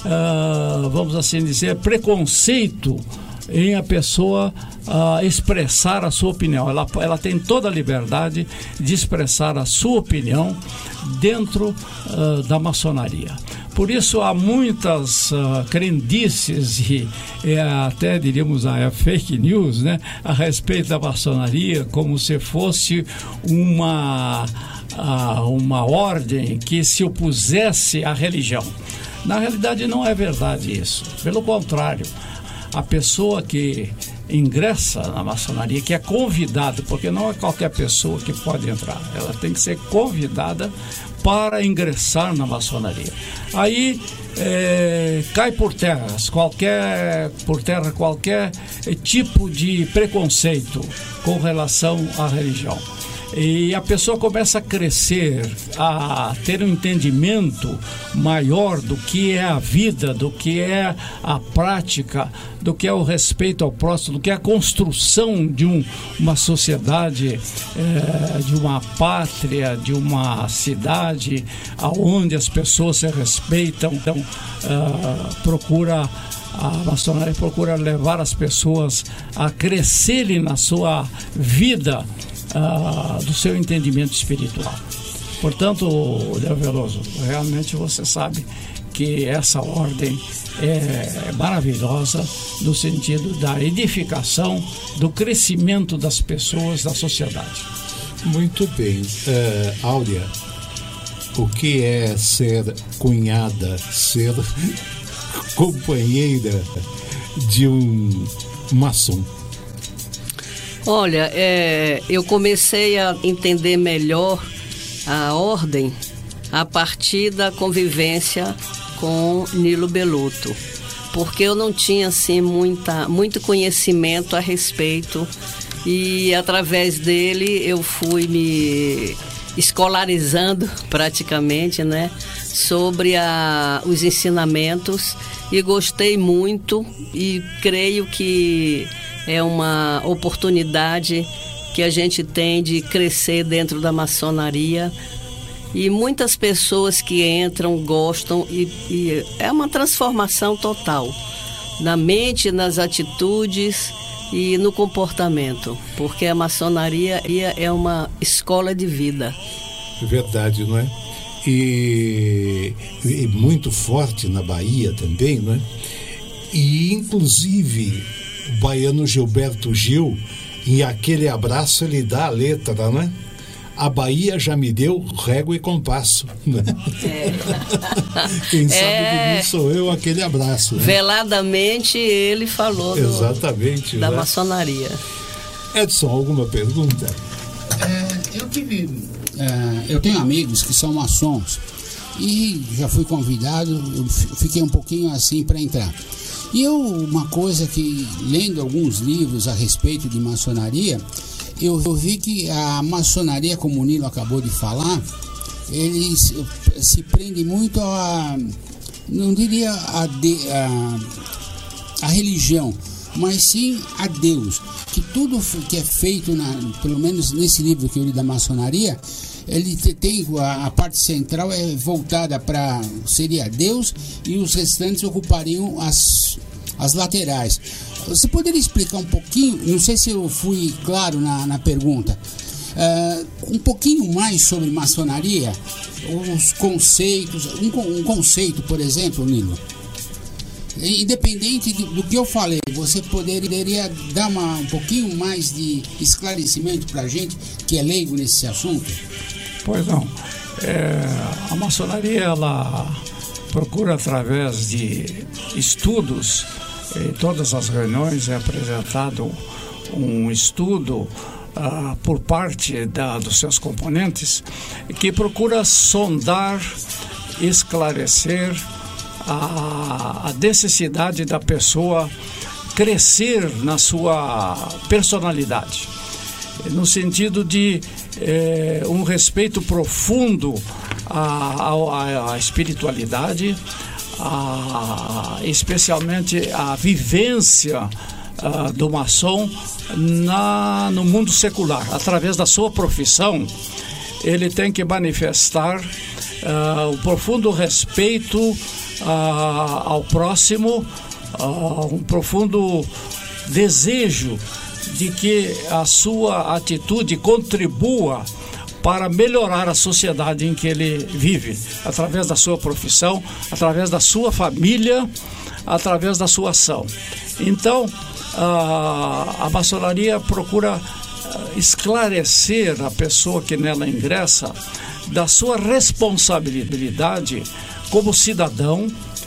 uh, vamos assim dizer, preconceito em a pessoa uh, expressar a sua opinião. Ela, ela tem toda a liberdade de expressar a sua opinião dentro uh, da maçonaria. Por isso há muitas uh, crendices e, e até diríamos a uh, fake news, né, a respeito da maçonaria, como se fosse uma, uh, uma ordem que se opusesse à religião. Na realidade não é verdade isso. Pelo contrário, a pessoa que ingressa na maçonaria, que é convidada, porque não é qualquer pessoa que pode entrar, ela tem que ser convidada para ingressar na maçonaria. Aí é, cai por terra qualquer, por terra qualquer tipo de preconceito com relação à religião. E a pessoa começa a crescer, a ter um entendimento maior do que é a vida, do que é a prática, do que é o respeito ao próximo, do que é a construção de um, uma sociedade, é, de uma pátria, de uma cidade onde as pessoas se respeitam. Então, uh, procura a maçonaria procura levar as pessoas a crescerem na sua vida, Uh, do seu entendimento espiritual. Portanto, Léo Veloso, realmente você sabe que essa ordem é maravilhosa no sentido da edificação, do crescimento das pessoas, da sociedade. Muito bem. Uh, Áurea, o que é ser cunhada, ser companheira de um maçom? Olha, é, eu comecei a entender melhor a ordem a partir da convivência com Nilo Belotto, porque eu não tinha assim muita, muito conhecimento a respeito, e através dele eu fui me escolarizando praticamente, né, sobre a, os ensinamentos, e gostei muito, e creio que é uma oportunidade que a gente tem de crescer dentro da maçonaria, e muitas pessoas que entram gostam, e, e é uma transformação total na mente, nas atitudes e no comportamento, porque a maçonaria é uma escola de vida. Verdade, não é? E, e muito forte na Bahia também, não é? E inclusive o baiano Gilberto Gil, em Aquele Abraço, ele dá a letra, né? A Bahia já me deu régua e compasso, né? É. Quem sabe é... de mim sou eu, aquele abraço, né? Veladamente ele falou do, exatamente, da né? maçonaria. Edson, alguma pergunta? É, eu tive, é, eu tenho amigos que são maçons e já fui convidado, eu fiquei um pouquinho assim para entrar. E eu, uma coisa que, lendo alguns livros a respeito de maçonaria, eu, eu vi que a maçonaria, como o Nilo acabou de falar, ele se, se prende muito a, não diria a, de, a, a religião, mas sim a Deus. Que tudo que é feito, na, pelo menos nesse livro que eu li da maçonaria, ele tem a, a parte central é voltada para, seria Deus, e os restantes ocupariam as, as laterais. Você poderia explicar um pouquinho, não sei se eu fui claro na, na pergunta, uh, um pouquinho mais sobre maçonaria, os conceitos, um, um conceito, por exemplo, Nilo? Independente de, do que eu falei, você poderia dar uma, um pouquinho mais de esclarecimento para a gente que é leigo nesse assunto? Pois não. É, a maçonaria, ela procura, através de estudos, em todas as reuniões é apresentado um estudo ah, por parte da, dos seus componentes, que procura sondar, esclarecer a, a necessidade da pessoa crescer na sua personalidade, no sentido de eh, um respeito profundo à, à, à espiritualidade, a, especialmente a vivência uh, do maçom na, no mundo secular. Através da sua profissão, ele tem que manifestar uh, o profundo respeito ah, ao próximo, ah, um profundo desejo de que a sua atitude contribua para melhorar a sociedade em que ele vive, através da sua profissão, através da sua família, através da sua ação. Então, a, a maçonaria procura esclarecer a pessoa que nela ingressa da sua responsabilidade como cidadão,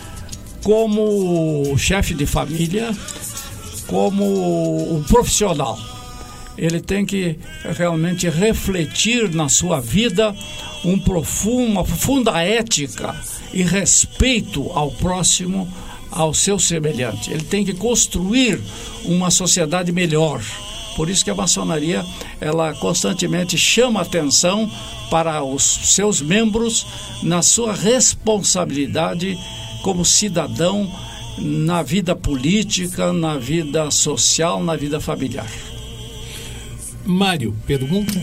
como chefe de família, como um profissional. Ele tem que realmente refletir na sua vida um profundo, uma profunda ética e respeito ao próximo, ao seu semelhante. Ele tem que construir uma sociedade melhor. Por isso que a maçonaria, ela constantemente chama atenção para os seus membros na sua responsabilidade como cidadão na vida política, na vida social, na vida familiar. Mário, pergunta?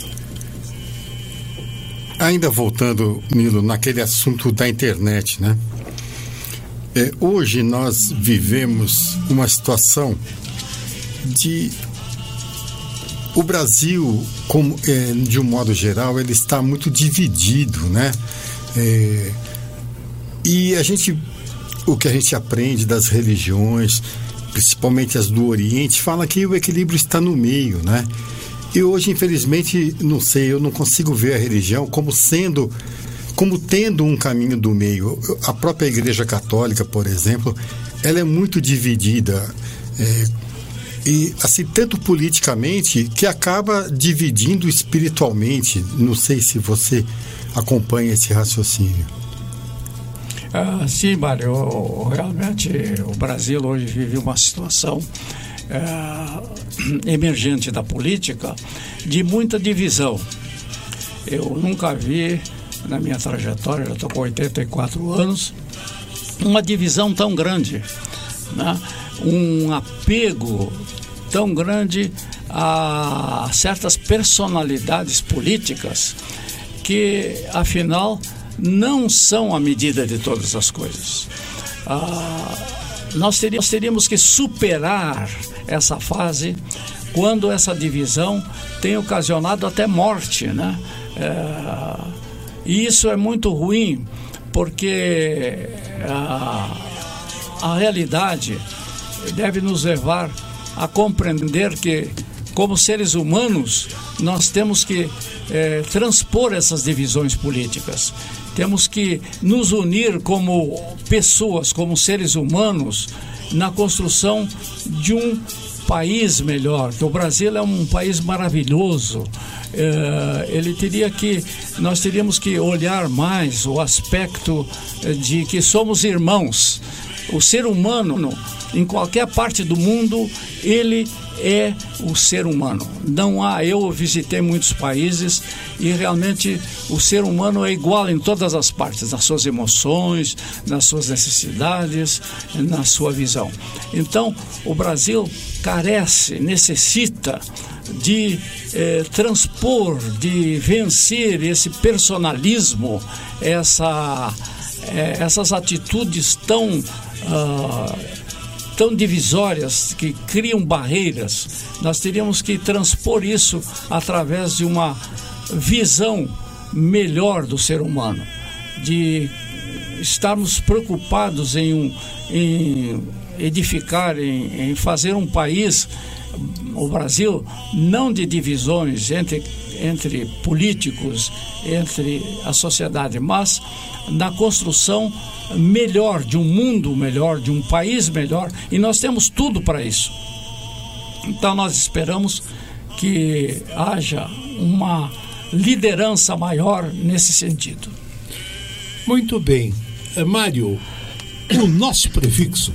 Ainda voltando, Nilo, naquele assunto da internet, né? É, hoje nós vivemos uma situação de... O Brasil, como, é, de um modo geral, ele está muito dividido, né? É, e a gente... O que a gente aprende das religiões, principalmente as do Oriente, fala que o equilíbrio está no meio, né? E hoje, infelizmente, não sei, eu não consigo ver a religião como sendo, como tendo um caminho do meio. A própria Igreja Católica, por exemplo, ela é muito dividida, é, e assim, tanto politicamente, que acaba dividindo espiritualmente. Não sei se você acompanha esse raciocínio. Ah, sim, Mário, realmente o Brasil hoje vive uma situação é, emergente da política de muita divisão. Eu nunca vi na minha trajetória, já estou com oitenta e quatro anos, uma divisão tão grande, né? Um apego tão grande a certas personalidades políticas que, afinal, não são a medida de todas as coisas. Ah, nós, teríamos, nós teríamos que superar essa fase quando essa divisão tem ocasionado até morte, né? É, e isso é muito ruim, porque a, a realidade deve nos levar a compreender que, como seres humanos, nós temos que é, transpor essas divisões políticas. Temos que nos unir como pessoas, como seres humanos, na construção de um país melhor. O Brasil é um país maravilhoso. É, ele teria que, nós teríamos que olhar mais o aspecto de que somos irmãos. O ser humano, em qualquer parte do mundo, ele é o ser humano. Não há, eu visitei muitos países e realmente o ser humano é igual em todas as partes, nas suas emoções, nas suas necessidades, na sua visão. Então, o Brasil carece, necessita de eh, transpor, de vencer esse personalismo, essa, eh, essas atitudes tão... Uh, tão divisórias, que criam barreiras. Nós teríamos que transpor isso através de uma visão melhor do ser humano, de estarmos preocupados em, um, em edificar, em, em fazer um país, o Brasil, não de divisões entre, entre políticos, entre a sociedade, mas na construção melhor, de um mundo melhor, de um país melhor, e nós temos tudo para isso. Então nós esperamos que haja uma liderança maior nesse sentido. Muito bem. Mário, o nosso prefixo.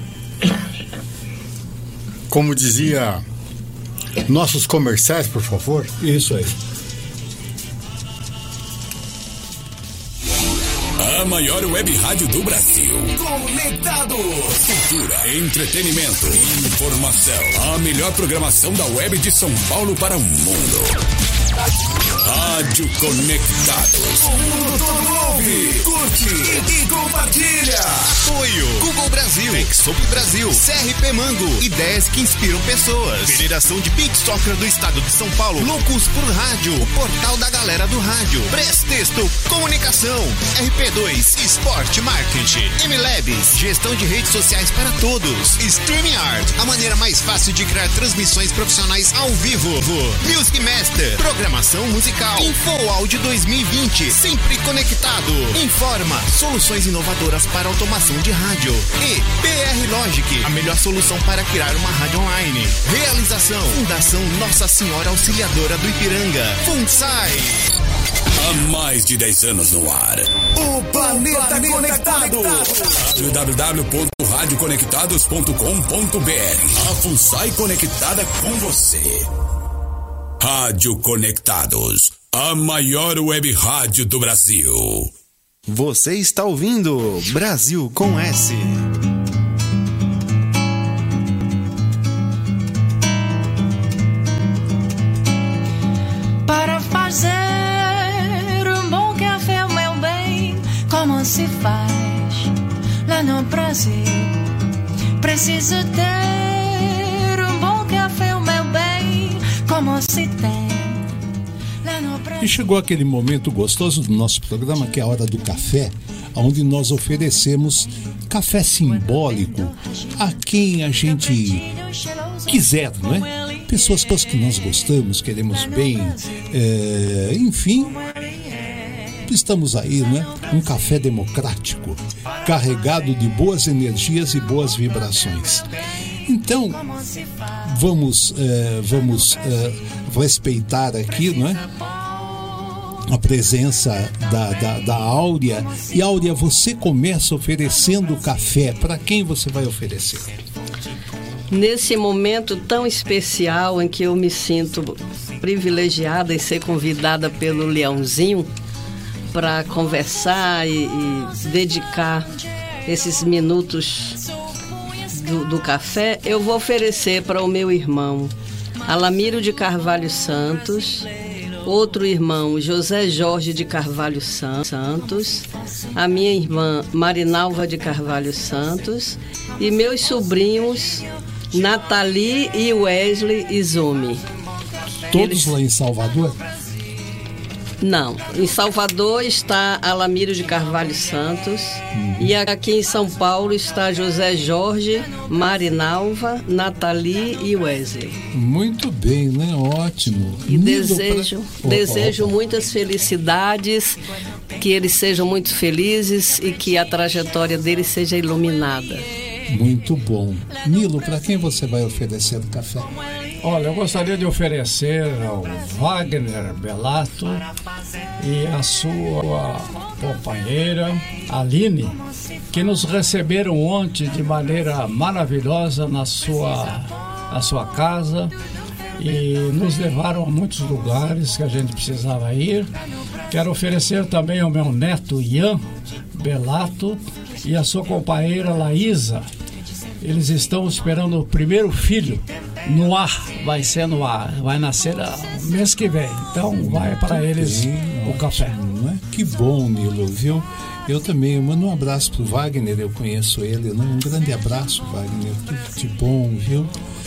Como dizia, nossos comerciais, por favor. Isso aí. A maior web rádio do Brasil. Conectado. Cultura, entretenimento, informação. A melhor programação da web de São Paulo para o mundo. Rádio Conectados. O mundo todo ouve, curte e, e compartilha. Apoio Google Brasil, Exop Brasil, C R P Mango, ideias que inspiram pessoas. Federação de Beat Soccer do Estado de São Paulo, Loucos por Rádio, Portal da Galera do Rádio, Prestexto Comunicação, R P dois, Esporte Marketing, M-Labs, Gestão de Redes Sociais para Todos, StreamYard, a maneira mais fácil de criar transmissões profissionais ao vivo, Music Master, programação musical, Info Áudio dois mil e vinte, sempre conectado, Informa, soluções inovadoras para automação de rádio e P R Logic, a melhor solução para criar uma rádio online. Realização, Fundação Nossa Senhora Auxiliadora do Ipiranga, FUNSAI. Há mais de dez anos no ar. O Planeta, Planeta Conectado. w w w ponto rádio conectados ponto com ponto b r. A FUNSAI conectada com você. Rádio Conectados, a maior web rádio do Brasil. Você está ouvindo Brasil com S. Para fazer um bom café, meu bem, como se faz lá no Brasil? Preciso ter um bom café, meu bem, como se tem lá no Brasil. E chegou aquele momento gostoso do nosso programa, que é a hora do café, onde nós oferecemos café simbólico a quem a gente quiser, não é? Pessoas que nós gostamos, queremos bem, é, enfim, estamos aí, né? Um café democrático, carregado de boas energias e boas vibrações. Então, vamos, é, vamos é, respeitar aqui, não é? A presença da, da, da Áurea. E Áurea, você começa oferecendo café. Para quem você vai oferecer? Nesse momento tão especial em que eu me sinto privilegiada em ser convidada pelo Leãozinho para conversar e, e dedicar esses minutos do, do café, eu vou oferecer para o meu irmão Alamiro de Carvalho Santos, outro irmão José Jorge de Carvalho Santos, a minha irmã Marinalva de Carvalho Santos e meus sobrinhos Nathalie e Wesley Izumi. Todos Eles... lá em Salvador? Não, em Salvador está Alamiro de Carvalho Santos, uhum. E aqui em São Paulo está José Jorge, Marinalva, Nathalie e Wesley. Muito bem, né? Ótimo. E Nido desejo, pra... desejo opa, opa. muitas felicidades, que eles sejam muito felizes e que a trajetória deles seja iluminada. Muito bom. Nilo, para quem você vai oferecer o café? Olha, eu gostaria de oferecer ao Wagner Belato e a sua companheira Aline, que nos receberam ontem de maneira maravilhosa na sua, na sua casa e nos levaram a muitos lugares que a gente precisava ir. Quero oferecer também ao meu neto Ian Belato e a sua companheira Laísa. Eles estão esperando o primeiro filho no ar, vai ser no ar, vai nascer no mês que vem. Então vai para eles bem, o ótimo, café. Não é? Que bom, Nilo, viu? Eu também, eu mando um abraço pro Wagner, eu conheço ele, né? Um grande abraço, Wagner, tudo de bom, viu?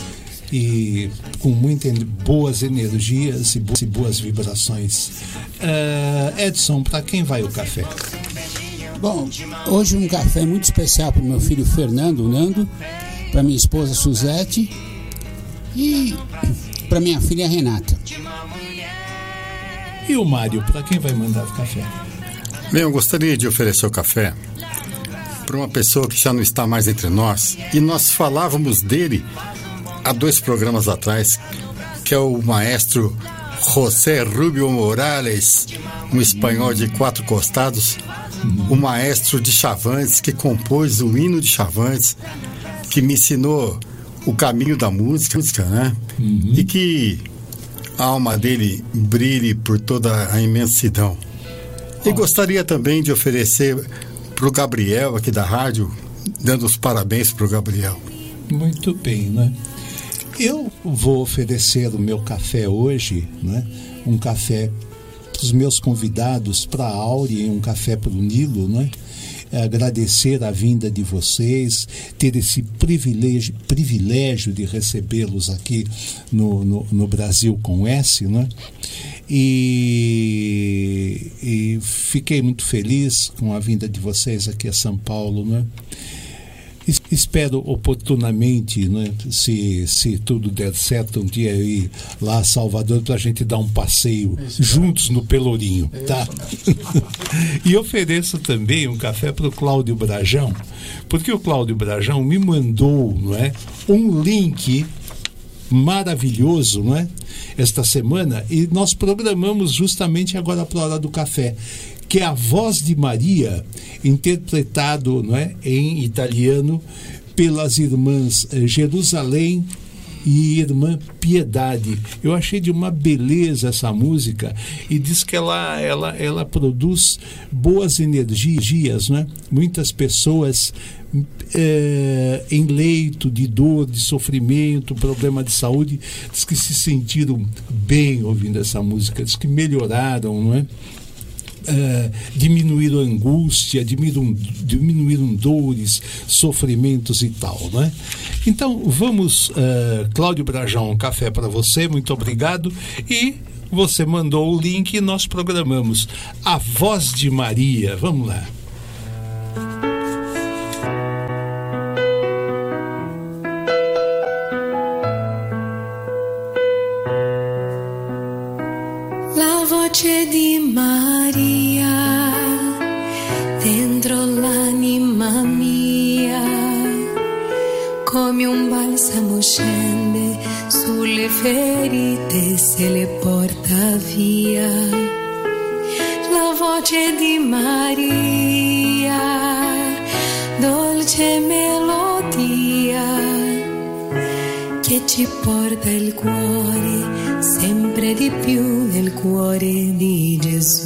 E com muitas boas energias e boas vibrações. Uh, Edson, para quem vai o café? Bom, hoje um café muito especial para o meu filho Fernando, Nando, para minha esposa Suzete e para minha filha Renata. E o Mário, para quem vai mandar o café? Bem, eu gostaria de oferecer o café para uma pessoa que já não está mais entre nós, e nós falávamos dele há dois programas atrás, que é o maestro José Rubio Morales, um espanhol de quatro costados, o maestro de Chavantes, que compôs o hino de Chavantes, que me ensinou o caminho da música, né? Uhum. E que a alma dele brilhe por toda a imensidão. E oh. gostaria também de oferecer para o Gabriel, aqui da rádio, dando os parabéns para o Gabriel. Muito bem, né? Eu vou oferecer o meu café hoje, né? Um café para os meus convidados, para a Áurea e um café para o Nilo, né? agradecer a vinda de vocês, ter esse privilégio, privilégio de recebê-los aqui no, no, no Brasil com S, né? E, e fiquei muito feliz com a vinda de vocês aqui a São Paulo, né? Espero oportunamente, né, se, se tudo der certo, um dia eu ir lá a Salvador para a gente dar um passeio Isso, juntos no Pelourinho, Isso, tá? E ofereço também um café para o Cláudio Brajão, porque o Cláudio Brajão me mandou, não é, um link maravilhoso, não é, esta semana, e nós programamos justamente agora para a hora do café, que é a Voz de Maria, interpretado, não é, em italiano pelas irmãs Jerusalém e Irmã Piedade. Eu achei de uma beleza essa música e diz que ela, ela, ela produz boas energias, não é? Muitas pessoas é, em leito de dor, de sofrimento, problema de saúde, diz que se sentiram bem ouvindo essa música, diz que melhoraram, não é? Uh, diminuíram a angústia, diminuíram, diminuíram dores, sofrimentos e tal, né? Então vamos, uh, Cláudio Brajão, um café para você, muito obrigado. E você mandou o link e nós programamos a Voz de Maria. Vamos lá. La voce di Maria dentro l'anima mia, come un balsamo scende sulle ferite se le porta via. La voce di Maria, dolce melodia che ci porta il cuore sempre di più nel cuore di Gesù.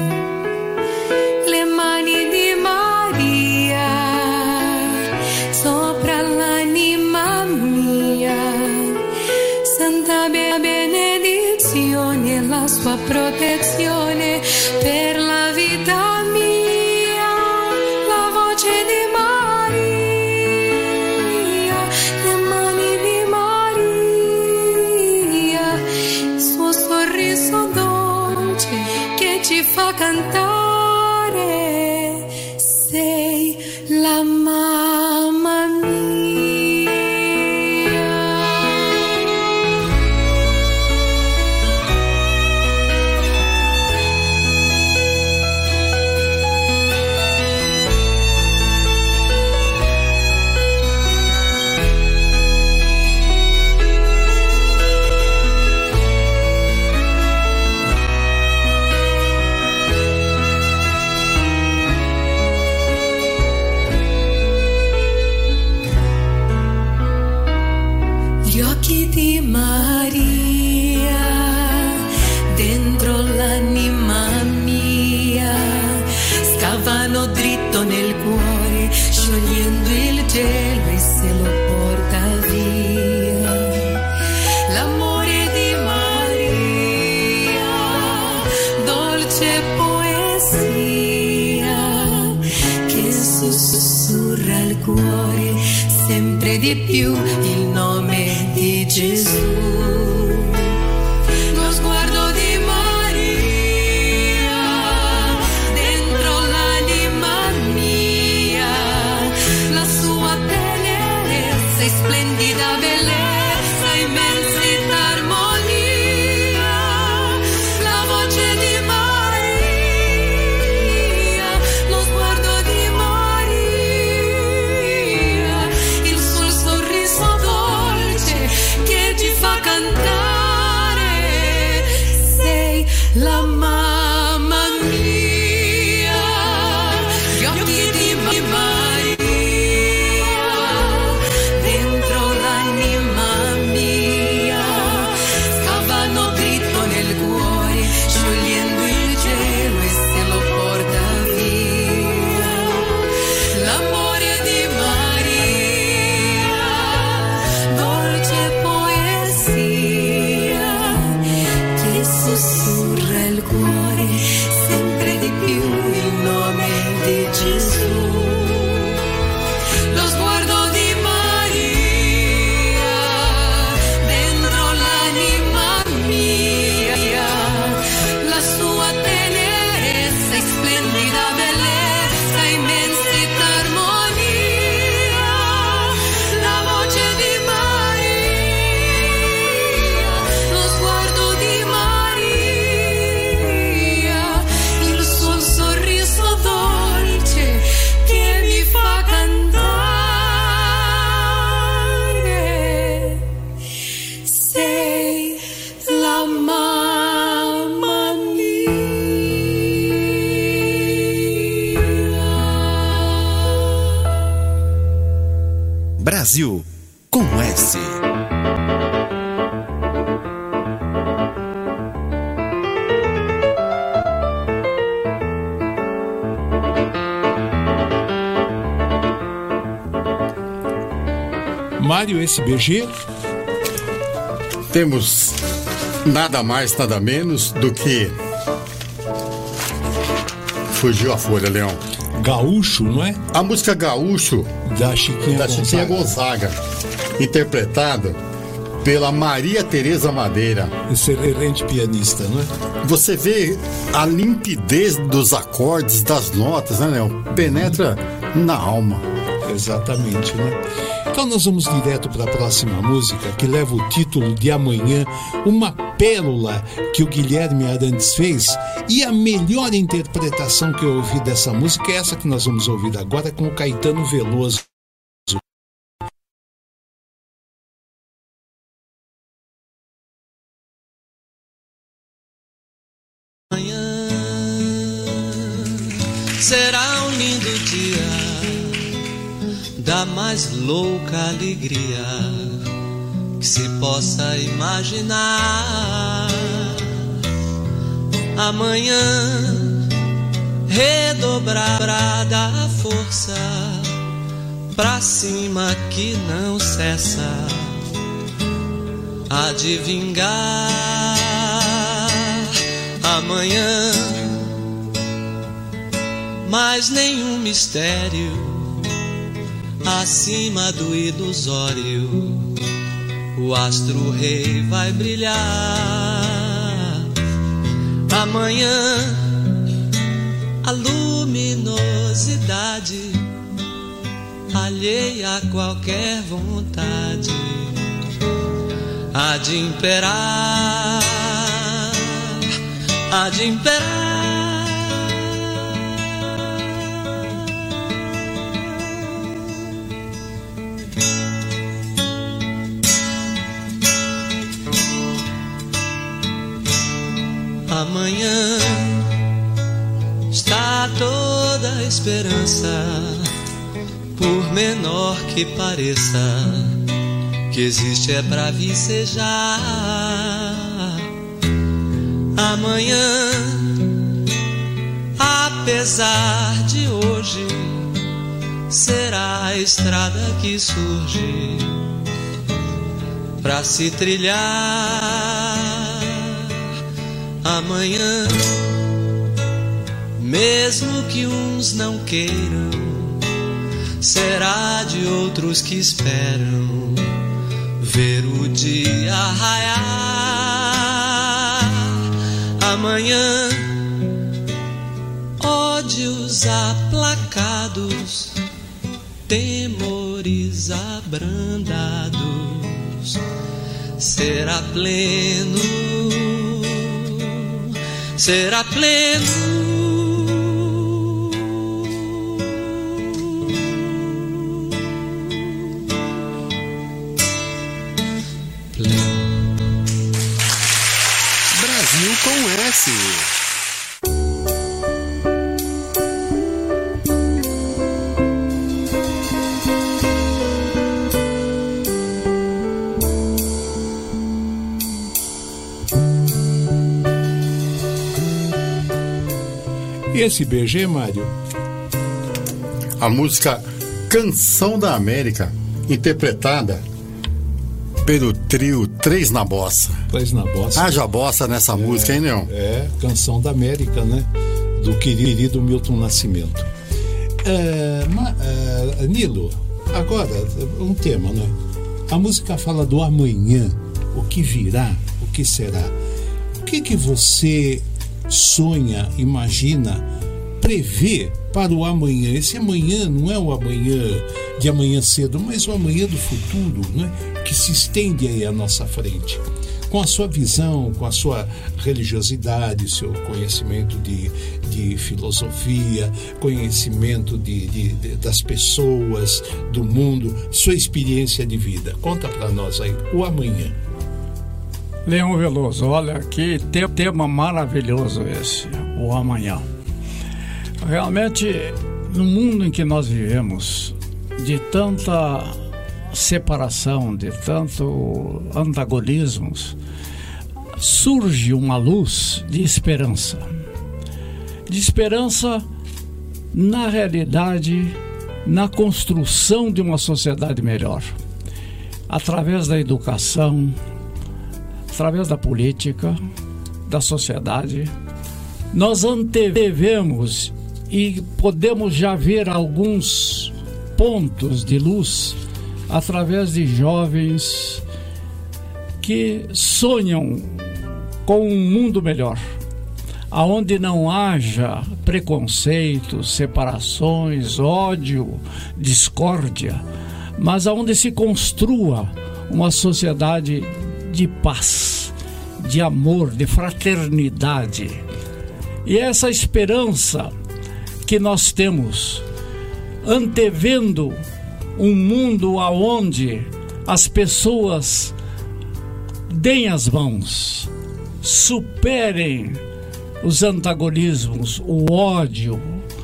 Le mani di Maria sopra l'anima mia, santa benedizione, la sua protezione per la vita mia. La voce di Maria, le mani di Maria, il suo sorriso dolce che ci fa cantare, sei la mamma mia. Gli occhi di Maria dentro l'anima mia scavano dritto nel cuore, sciogliendo il gelo e se lo porta via. L'amore di Maria, dolce poesia che sussurra al cuore sempre di più il nome di Gesù. Lo sguardo di Maria dentro l'anima mia, la sua tenerezza e splendida bellezza, immensità, armonia. La voce di Maria, lo sguardo di Maria, il suo sorriso dolce che ci fa cantare. Brasil com S. Mário, S B G. Temos nada mais, nada menos do que... Fugiu a folha, Leão. Gaúcho, não é? A música Gaúcho da Chiquinha, da Gonzaga. Chiquinha Gonzaga, interpretada pela Maria Tereza Madeira. Excelente pianista, não é? Você vê a limpidez dos acordes, das notas, né, Leão? Penetra na alma. Exatamente, né? Então nós vamos direto para a próxima música, que leva o título de Amanhã, uma pérola que o Guilherme Arantes fez, e a melhor interpretação que eu ouvi dessa música é essa que nós vamos ouvir agora com o Caetano Veloso. Amanhã será um lindo dia da mais louca alegria que se possa imaginar. Amanhã redobrada a força pra cima que não cessa a de vingar. Amanhã mais nenhum mistério acima do ilusório, o astro-rei vai brilhar. Amanhã a luminosidade alheia a qualquer vontade há de imperar, há de imperar. Amanhã está toda a esperança, por menor que pareça, que existe é pra vicejar. Amanhã, apesar de hoje, será a estrada que surge pra se trilhar. Amanhã, mesmo que uns não queiram, será de outros que esperam ver o dia raiar. Amanhã, ódios aplacados, temores abrandados, será pleno, será pleno. Brasil com S. E esse B G, Mário? A música Canção da América, interpretada pelo trio Três na Bossa. Três na Bossa. Haja bossa nessa é, música, hein, Leão? É, Canção da América, né? Do querido Milton Nascimento. É, ma, é, Nilo, agora, um tema, né? A música fala do amanhã, o que virá, o que será. O que que você sonha, imagina, prevê para o amanhã? Esse amanhã não é o amanhã de amanhã cedo, mas o amanhã do futuro, né? Que se estende aí à nossa frente. Com a sua visão, com a sua religiosidade, seu conhecimento de, de filosofia, conhecimento de, de, de, das pessoas, do mundo, sua experiência de vida. Conta para nós aí, o amanhã. Leão Veloso, olha que tema maravilhoso esse, o amanhã. Realmente, no mundo em que nós vivemos, de tanta separação, de tanto antagonismos, surge uma luz de esperança. De esperança na realidade, na construção de uma sociedade melhor. Através da educação, através da política, da sociedade, nós antevemos e podemos já ver alguns pontos de luz através de jovens que sonham com um mundo melhor, aonde não haja preconceitos, separações, ódio, discórdia, mas aonde se construa uma sociedade de paz, de amor, de fraternidade. E essa esperança que nós temos, antevendo um mundo aonde as pessoas deem as mãos, superem os antagonismos, o ódio,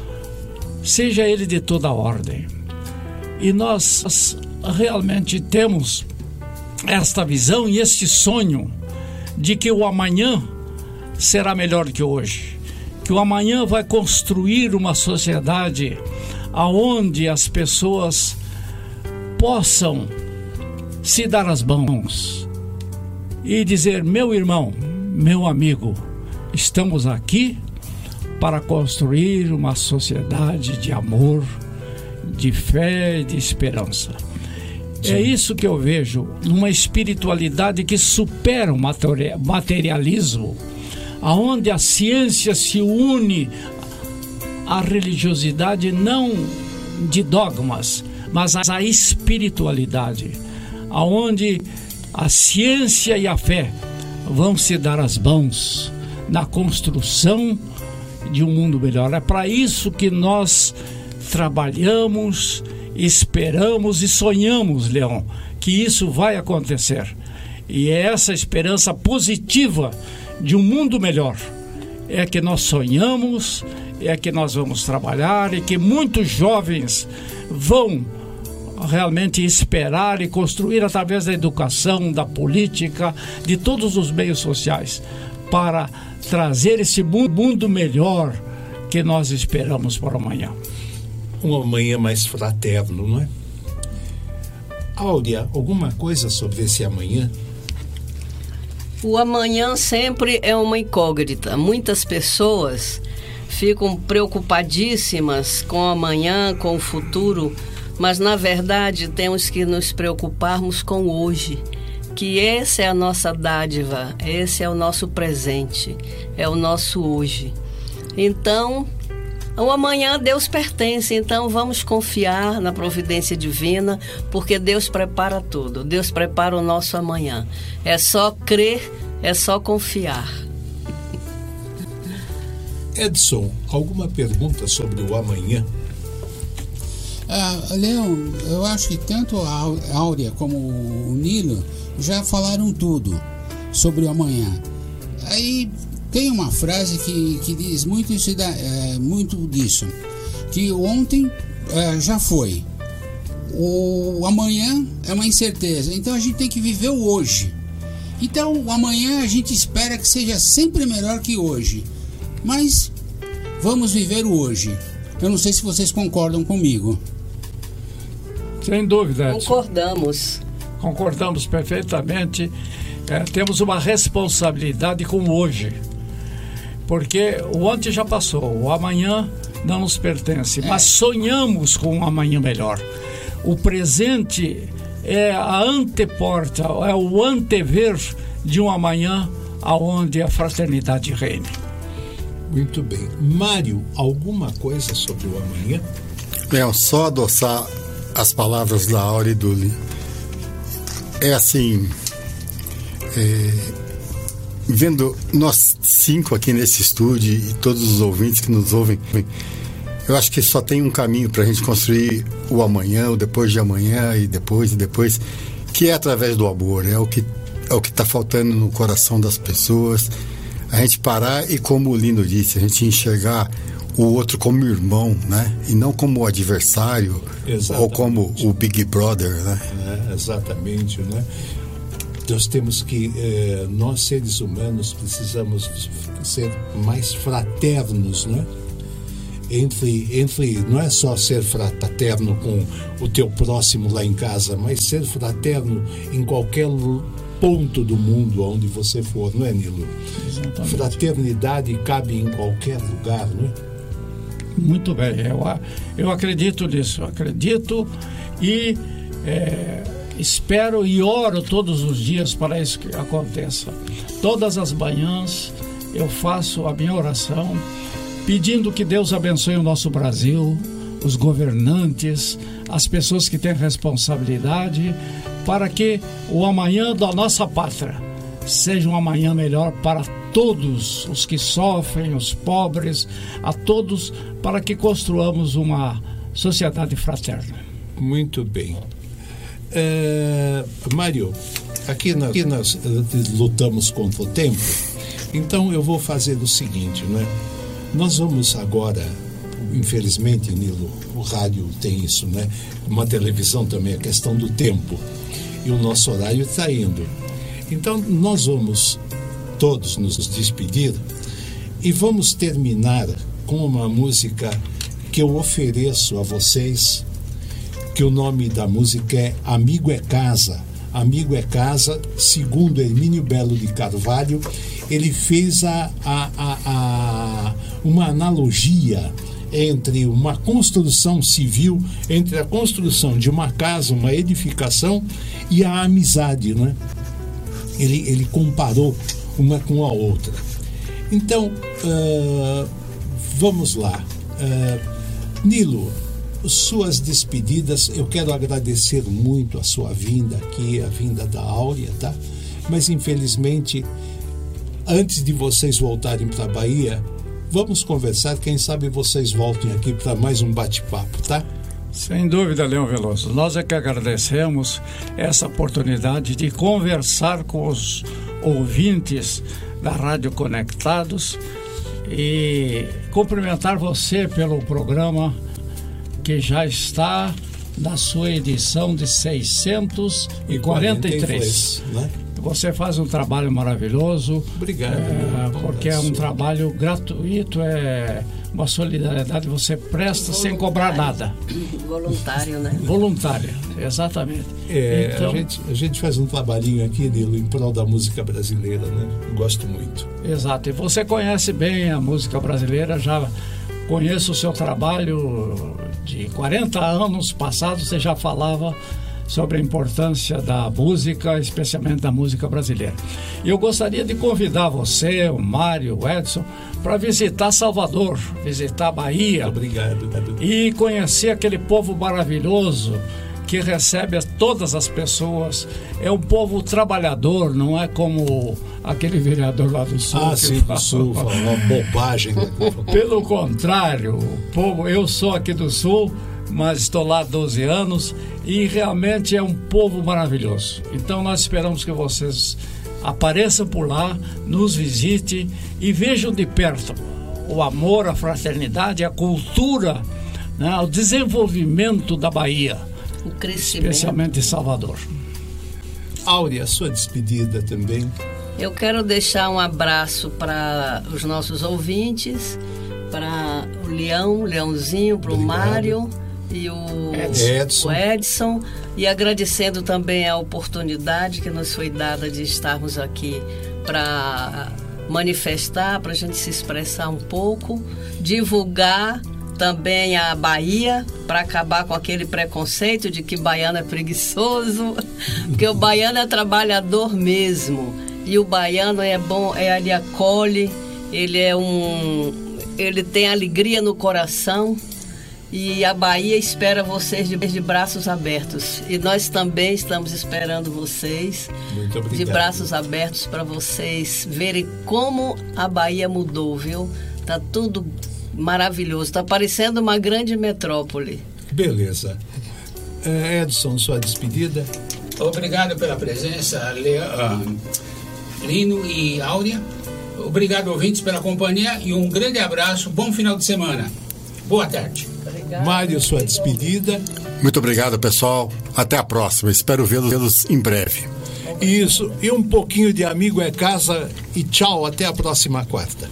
seja ele de toda ordem. E nós realmente temos esta visão e este sonho de que o amanhã será melhor que hoje, que o amanhã vai construir uma sociedade aonde as pessoas possam se dar as mãos e dizer: meu irmão, meu amigo, estamos aqui para construir uma sociedade de amor, de fé e de esperança. Sim. É isso que eu vejo numa espiritualidade que supera o materialismo, aonde a ciência se une à religiosidade, não de dogmas, mas à espiritualidade, aonde a ciência e a fé vão se dar as mãos na construção de um mundo melhor. É para isso que nós trabalhamos, esperamos e sonhamos, Leão, que isso vai acontecer. E é essa esperança positiva de um mundo melhor é que nós sonhamos, é que nós vamos trabalhar e que muitos jovens vão realmente esperar e construir através da educação, da política, de todos os meios sociais, para trazer esse mundo melhor que nós esperamos para amanhã. Um amanhã mais fraterno, não é? Áurea, alguma coisa sobre esse amanhã? O amanhã sempre é uma incógnita. Muitas pessoas ficam preocupadíssimas com o amanhã, com o futuro, mas na verdade temos que nos preocuparmos com o hoje, que essa é a nossa dádiva, esse é o nosso presente, é o nosso hoje. Então, o amanhã Deus pertence, então vamos confiar na providência divina, porque Deus prepara tudo, Deus prepara o nosso amanhã. É só crer, é só confiar. Edson, alguma pergunta sobre o amanhã? Ah, Leão, eu acho que tanto a Áurea como o Nilo já falaram tudo sobre o amanhã. Aí tem uma frase que, que diz muito, isso, é, muito disso, que ontem é, já foi, o amanhã é uma incerteza, então a gente tem que viver o hoje. Então o amanhã a gente espera que seja sempre melhor que hoje, mas vamos viver o hoje. Eu não sei se vocês concordam comigo. Sem dúvida, Edson. Concordamos. Concordamos perfeitamente. É, temos uma responsabilidade com o hoje, porque o ontem já passou, o amanhã não nos pertence, é. Mas sonhamos com um amanhã melhor. O presente é a anteporta, é o antever de um amanhã onde a fraternidade reine. Muito bem. Mário, alguma coisa sobre o amanhã? É, só adoçar as palavras da Áurea e do Li. É assim, é, vendo nós cinco aqui nesse estúdio e todos os ouvintes que nos ouvem, eu acho que só tem um caminho para a gente construir o amanhã, o depois de amanhã e depois e depois, que é através do amor. É o que é o que está faltando no coração das pessoas. A gente parar e, como o Lino disse, a gente enxergar o outro como irmão, né? E não como adversário. Exatamente. Ou como o Big Brother, né? É, exatamente, né? Nós temos que, eh, nós seres humanos precisamos ser mais fraternos, né? Entre, entre, não é só ser fraterno com o teu próximo lá em casa, mas ser fraterno em qualquer ponto do mundo onde você for, não é, Nilo? Exatamente. Fraternidade cabe em qualquer lugar, não é? Muito bem, eu, eu acredito nisso, acredito e é, espero e oro todos os dias para isso que aconteça. Todas as manhãs eu faço a minha oração pedindo que Deus abençoe o nosso Brasil, os governantes, as pessoas que têm responsabilidade, para que o amanhã da nossa pátria seja um amanhã melhor para todos os que sofrem, os pobres, a todos, para que construamos uma sociedade fraterna. Muito bem. É, Mário, aqui nós, aqui nós lutamos contra o tempo, então eu vou fazer o seguinte, né? Nós vamos agora, infelizmente, Nilo, o rádio tem isso, né? Uma televisão também, a questão do tempo. E o nosso horário está indo. Então, nós vamos todos nos despedir e vamos terminar com uma música que eu ofereço a vocês, que o nome da música é Amigo é Casa. Amigo é Casa, segundo Hermínio Belo de Carvalho, ele fez a, a, a, a, uma analogia entre uma construção civil, entre a construção de uma casa, uma edificação e a amizade, né? Ele, ele comparou uma com a outra. Então, uh, vamos lá. Uh, Nilo, suas despedidas, eu quero agradecer muito a sua vinda aqui, a vinda da Áurea, tá? Mas, infelizmente, antes de vocês voltarem para a Bahia, vamos conversar, quem sabe vocês voltem aqui para mais um bate-papo, tá? Sem dúvida, Leão Veloso. Nós é que agradecemos essa oportunidade de conversar com os ouvintes da Rádio Conectados e cumprimentar você pelo programa que já está na sua edição de seiscentos e quarenta e três. Né? Você faz um trabalho maravilhoso. Obrigado. É, porque é um trabalho gratuito, é uma solidariedade que você presta sem cobrar nada. Voluntário, né? Voluntário, exatamente. É, então, a, gente, a gente faz um trabalhinho aqui, Nilo, em prol da música brasileira, né? Gosto muito. Exato. E você conhece bem a música brasileira, já conheço o seu trabalho de quarenta anos passados, você já falava sobre a importância da música, especialmente da música brasileira. E eu gostaria de convidar você, o Mário, o Edson, para visitar Salvador, visitar a Bahia. Obrigado. E conhecer aquele povo maravilhoso que recebe a todas as pessoas. É um povo trabalhador, não é como aquele vereador lá do Sul. Ah, sim, do Sul, uma bobagem. Pelo contrário, o povo, eu sou aqui do Sul, mas estou lá há doze anos e realmente é um povo maravilhoso. Então nós esperamos que vocês apareçam por lá, nos visitem e vejam de perto o amor, a fraternidade, a cultura, né, o desenvolvimento da Bahia, o crescimento, especialmente em Salvador. Áurea, sua despedida também. Eu quero deixar um abraço para os nossos ouvintes, para o Leão, o Leãozinho, para o Mário e o Edson. o Edson, e agradecendo também a oportunidade que nos foi dada de estarmos aqui para manifestar, para a gente se expressar um pouco, divulgar também a Bahia, para acabar com aquele preconceito de que baiano é preguiçoso, porque o baiano é trabalhador mesmo, e o baiano é bom, é, ele acolhe, ele é um, ele tem alegria no coração. E a Bahia espera vocês de, de braços abertos. E nós também estamos esperando vocês de braços abertos para vocês verem como a Bahia mudou, viu? Tá tudo maravilhoso. Tá parecendo uma grande metrópole. Beleza. É, Edson, sua despedida. Obrigado pela presença, Leo, uh, Lino e Áurea. Obrigado, ouvintes, pela companhia e um grande abraço. Bom final de semana. Boa tarde. Obrigado. Mário, sua despedida. Muito obrigado, pessoal. Até a próxima. Espero vê-los em breve. Isso. E um pouquinho de amigo é casa. E tchau. Até a próxima quarta.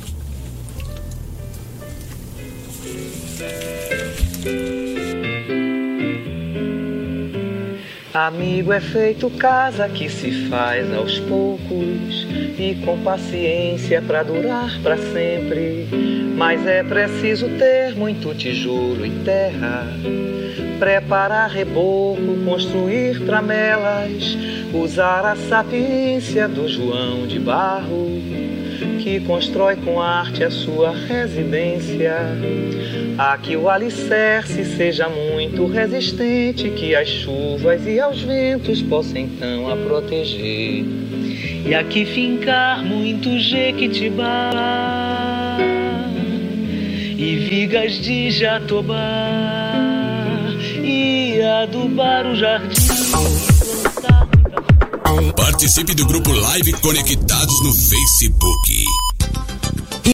Amigo é feito casa que se faz aos poucos e com paciência pra durar pra sempre. Mas é preciso ter muito tijolo e terra, preparar reboco, construir tramelas, usar a sapiência do João de Barro, que constrói com arte a sua residência. Aqui o alicerce seja muito resistente, que as chuvas e aos ventos possam então a proteger. E aqui fincar muito jequitibá e vigas de jatobá e adubar o jardim. Participe do grupo Live Conectados no Facebook.